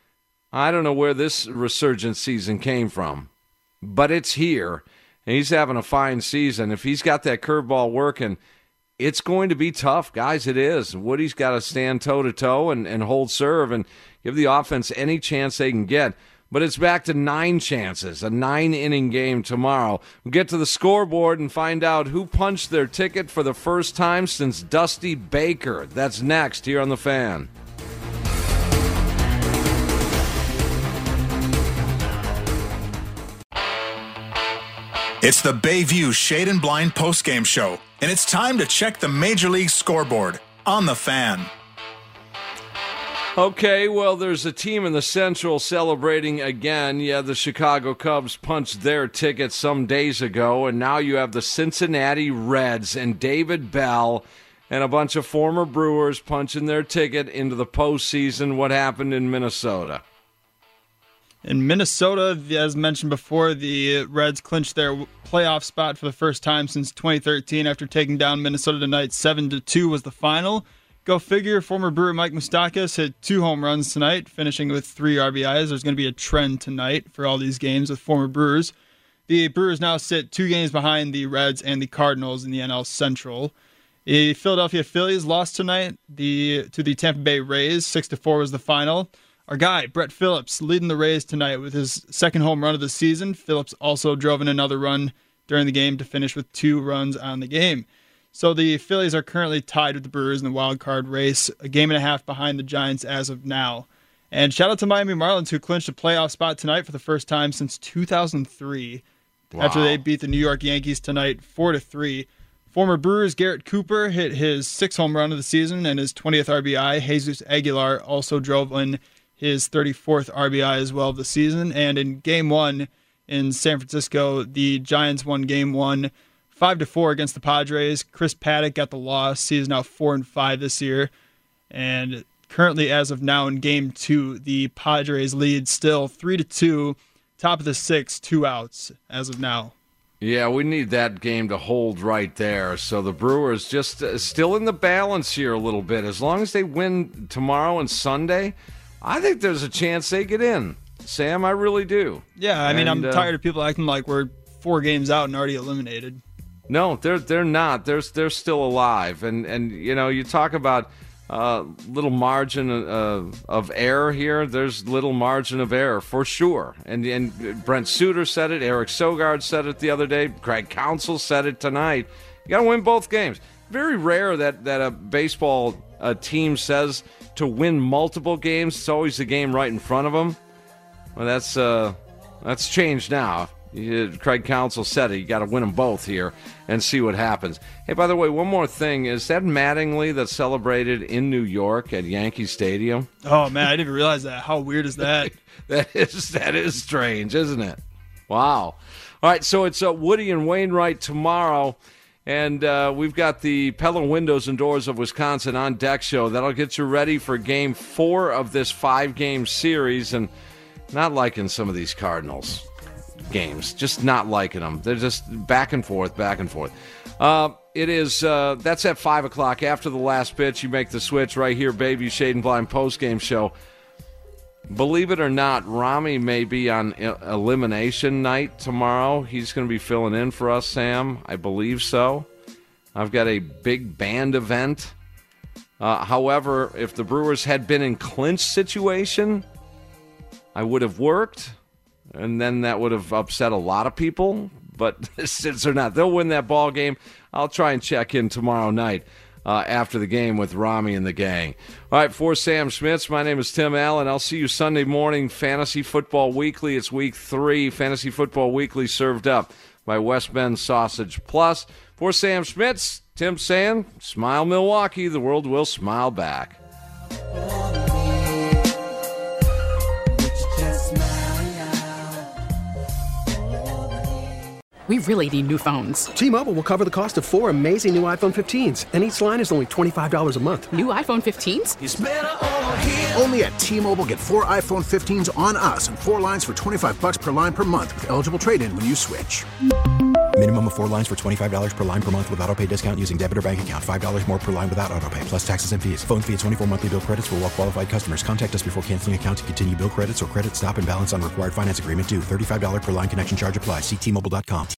I don't know where this resurgence season came from, but it's here, and he's having a fine season. If he's got that curveball working, it's going to be tough, guys. It is. Woody's got to stand toe-to-toe and hold serve and give the offense any chance they can get. But it's back to 9 chances, a 9-inning game tomorrow. We'll get to the scoreboard and find out who punched their ticket for the first time since Dusty Baker. That's next here on The Fan.
It's the Bayview Shade and Blind postgame show, and it's time to check the Major League scoreboard on The Fan.
Okay, well, there's a team in the Central celebrating again. Yeah, the Chicago Cubs punched their ticket some days ago, and now you have the Cincinnati Reds and David Bell and a bunch of former Brewers punching their ticket into the postseason. What happened in Minnesota?
In Minnesota, as mentioned before, the Reds clinched their playoff spot for the first time since 2013 after taking down Minnesota tonight. 7-2 was the final. Go figure, former Brewer Mike Moustakas hit 2 home runs tonight, finishing with 3 RBIs. There's going to be a trend tonight for all these games with former Brewers. The Brewers now sit 2 games behind the Reds and the Cardinals in the NL Central. The Philadelphia Phillies lost tonight to the Tampa Bay Rays. 6-4 was the final. Our guy, Brett Phillips, leading the Rays tonight with his 2nd home run of the season. Phillips also drove in another run during the game to finish with 2 runs on the game. So the Phillies are currently tied with the Brewers in the wild card race, a game and a half behind the Giants as of now. And shout out to Miami Marlins, who clinched a playoff spot tonight for the first time since 2003. Wow. After they beat the New York Yankees tonight 4-3. Former Brewers Garrett Cooper hit his 6th home run of the season and his 20th RBI. Jesus Aguilar also drove in his 34th RBI as well of the season. And in Game 1 in San Francisco, the Giants won Game 1 5-4 against the Padres. Chris Paddock got the loss. He is now 4-5 this year. And currently, as of now, in Game 2, the Padres lead still 3-2, top of the 6th, 2 outs as of now.
Yeah, we need that game to hold right there. So the Brewers just still in the balance here a little bit. As long as they win tomorrow and Sunday, I think there's a chance they get in. Sam, I really do.
Yeah, I mean, I'm tired of people acting like we're 4 games out and already eliminated.
No, they're not. They're still alive. And you know, you talk about little margin of error here. There's little margin of error for sure. And Brent Suter said it. Eric Sogard said it the other day. Craig Counsell said it tonight. You got to win both games. Very rare that a baseball team says to win multiple games. It's always the game right in front of them. Well, that's changed now. Craig Counsell said it. You got to win them both here and see what happens. Hey, by the way, one more thing. Is that Mattingly that celebrated in New York at Yankee Stadium?
Oh, man, I didn't even realize that. How weird is that?
That is strange, isn't it? Wow. All right, so it's Woody and Wainwright tomorrow, and we've got the Pella Windows and Doors of Wisconsin on deck show. That'll get you ready for Game 4 of this 5-game series, and not liking some of these Cardinals games, just not liking them. They're just back and forth. It is that's at 5 o'clock after the last pitch. You make the switch right here, Bayview Shade and Blind post-game show. Believe it or not, Rami may be on elimination night tomorrow. He's going to be filling in for us, Sam. I believe so. I've got a big band event. However, if the Brewers had been in clinch situation, I would have worked. And then that would have upset a lot of people. But since they're not, they'll win that ball game. I'll try and check in tomorrow night after the game with Rami and the gang. All right, for Sam Schmitz, my name is Tim Allen. I'll see you Sunday morning, Fantasy Football Weekly. It's Week 3, Fantasy Football Weekly served up by West Bend Sausage Plus. For Sam Schmitz, Tim saying, smile Milwaukee, the world will smile back.
We really need new phones.
T-Mobile will cover the cost of 4 amazing new iPhone 15s, and each line is only $25 a month.
New iPhone 15s?
It's better over here. Only at T-Mobile, get 4 iPhone 15s on us and 4 lines for $25 per line per month with eligible trade-in when you switch.
Minimum of 4 lines for $25 per line per month with autopay discount using debit or bank account. $5 more per line without autopay, plus taxes and fees. Phone fee at 24 monthly bill credits for well qualified customers. Contact us before canceling account to continue bill credits or credit stop and balance on required finance agreement due. $35 per line connection charge applies. See T-Mobile.com.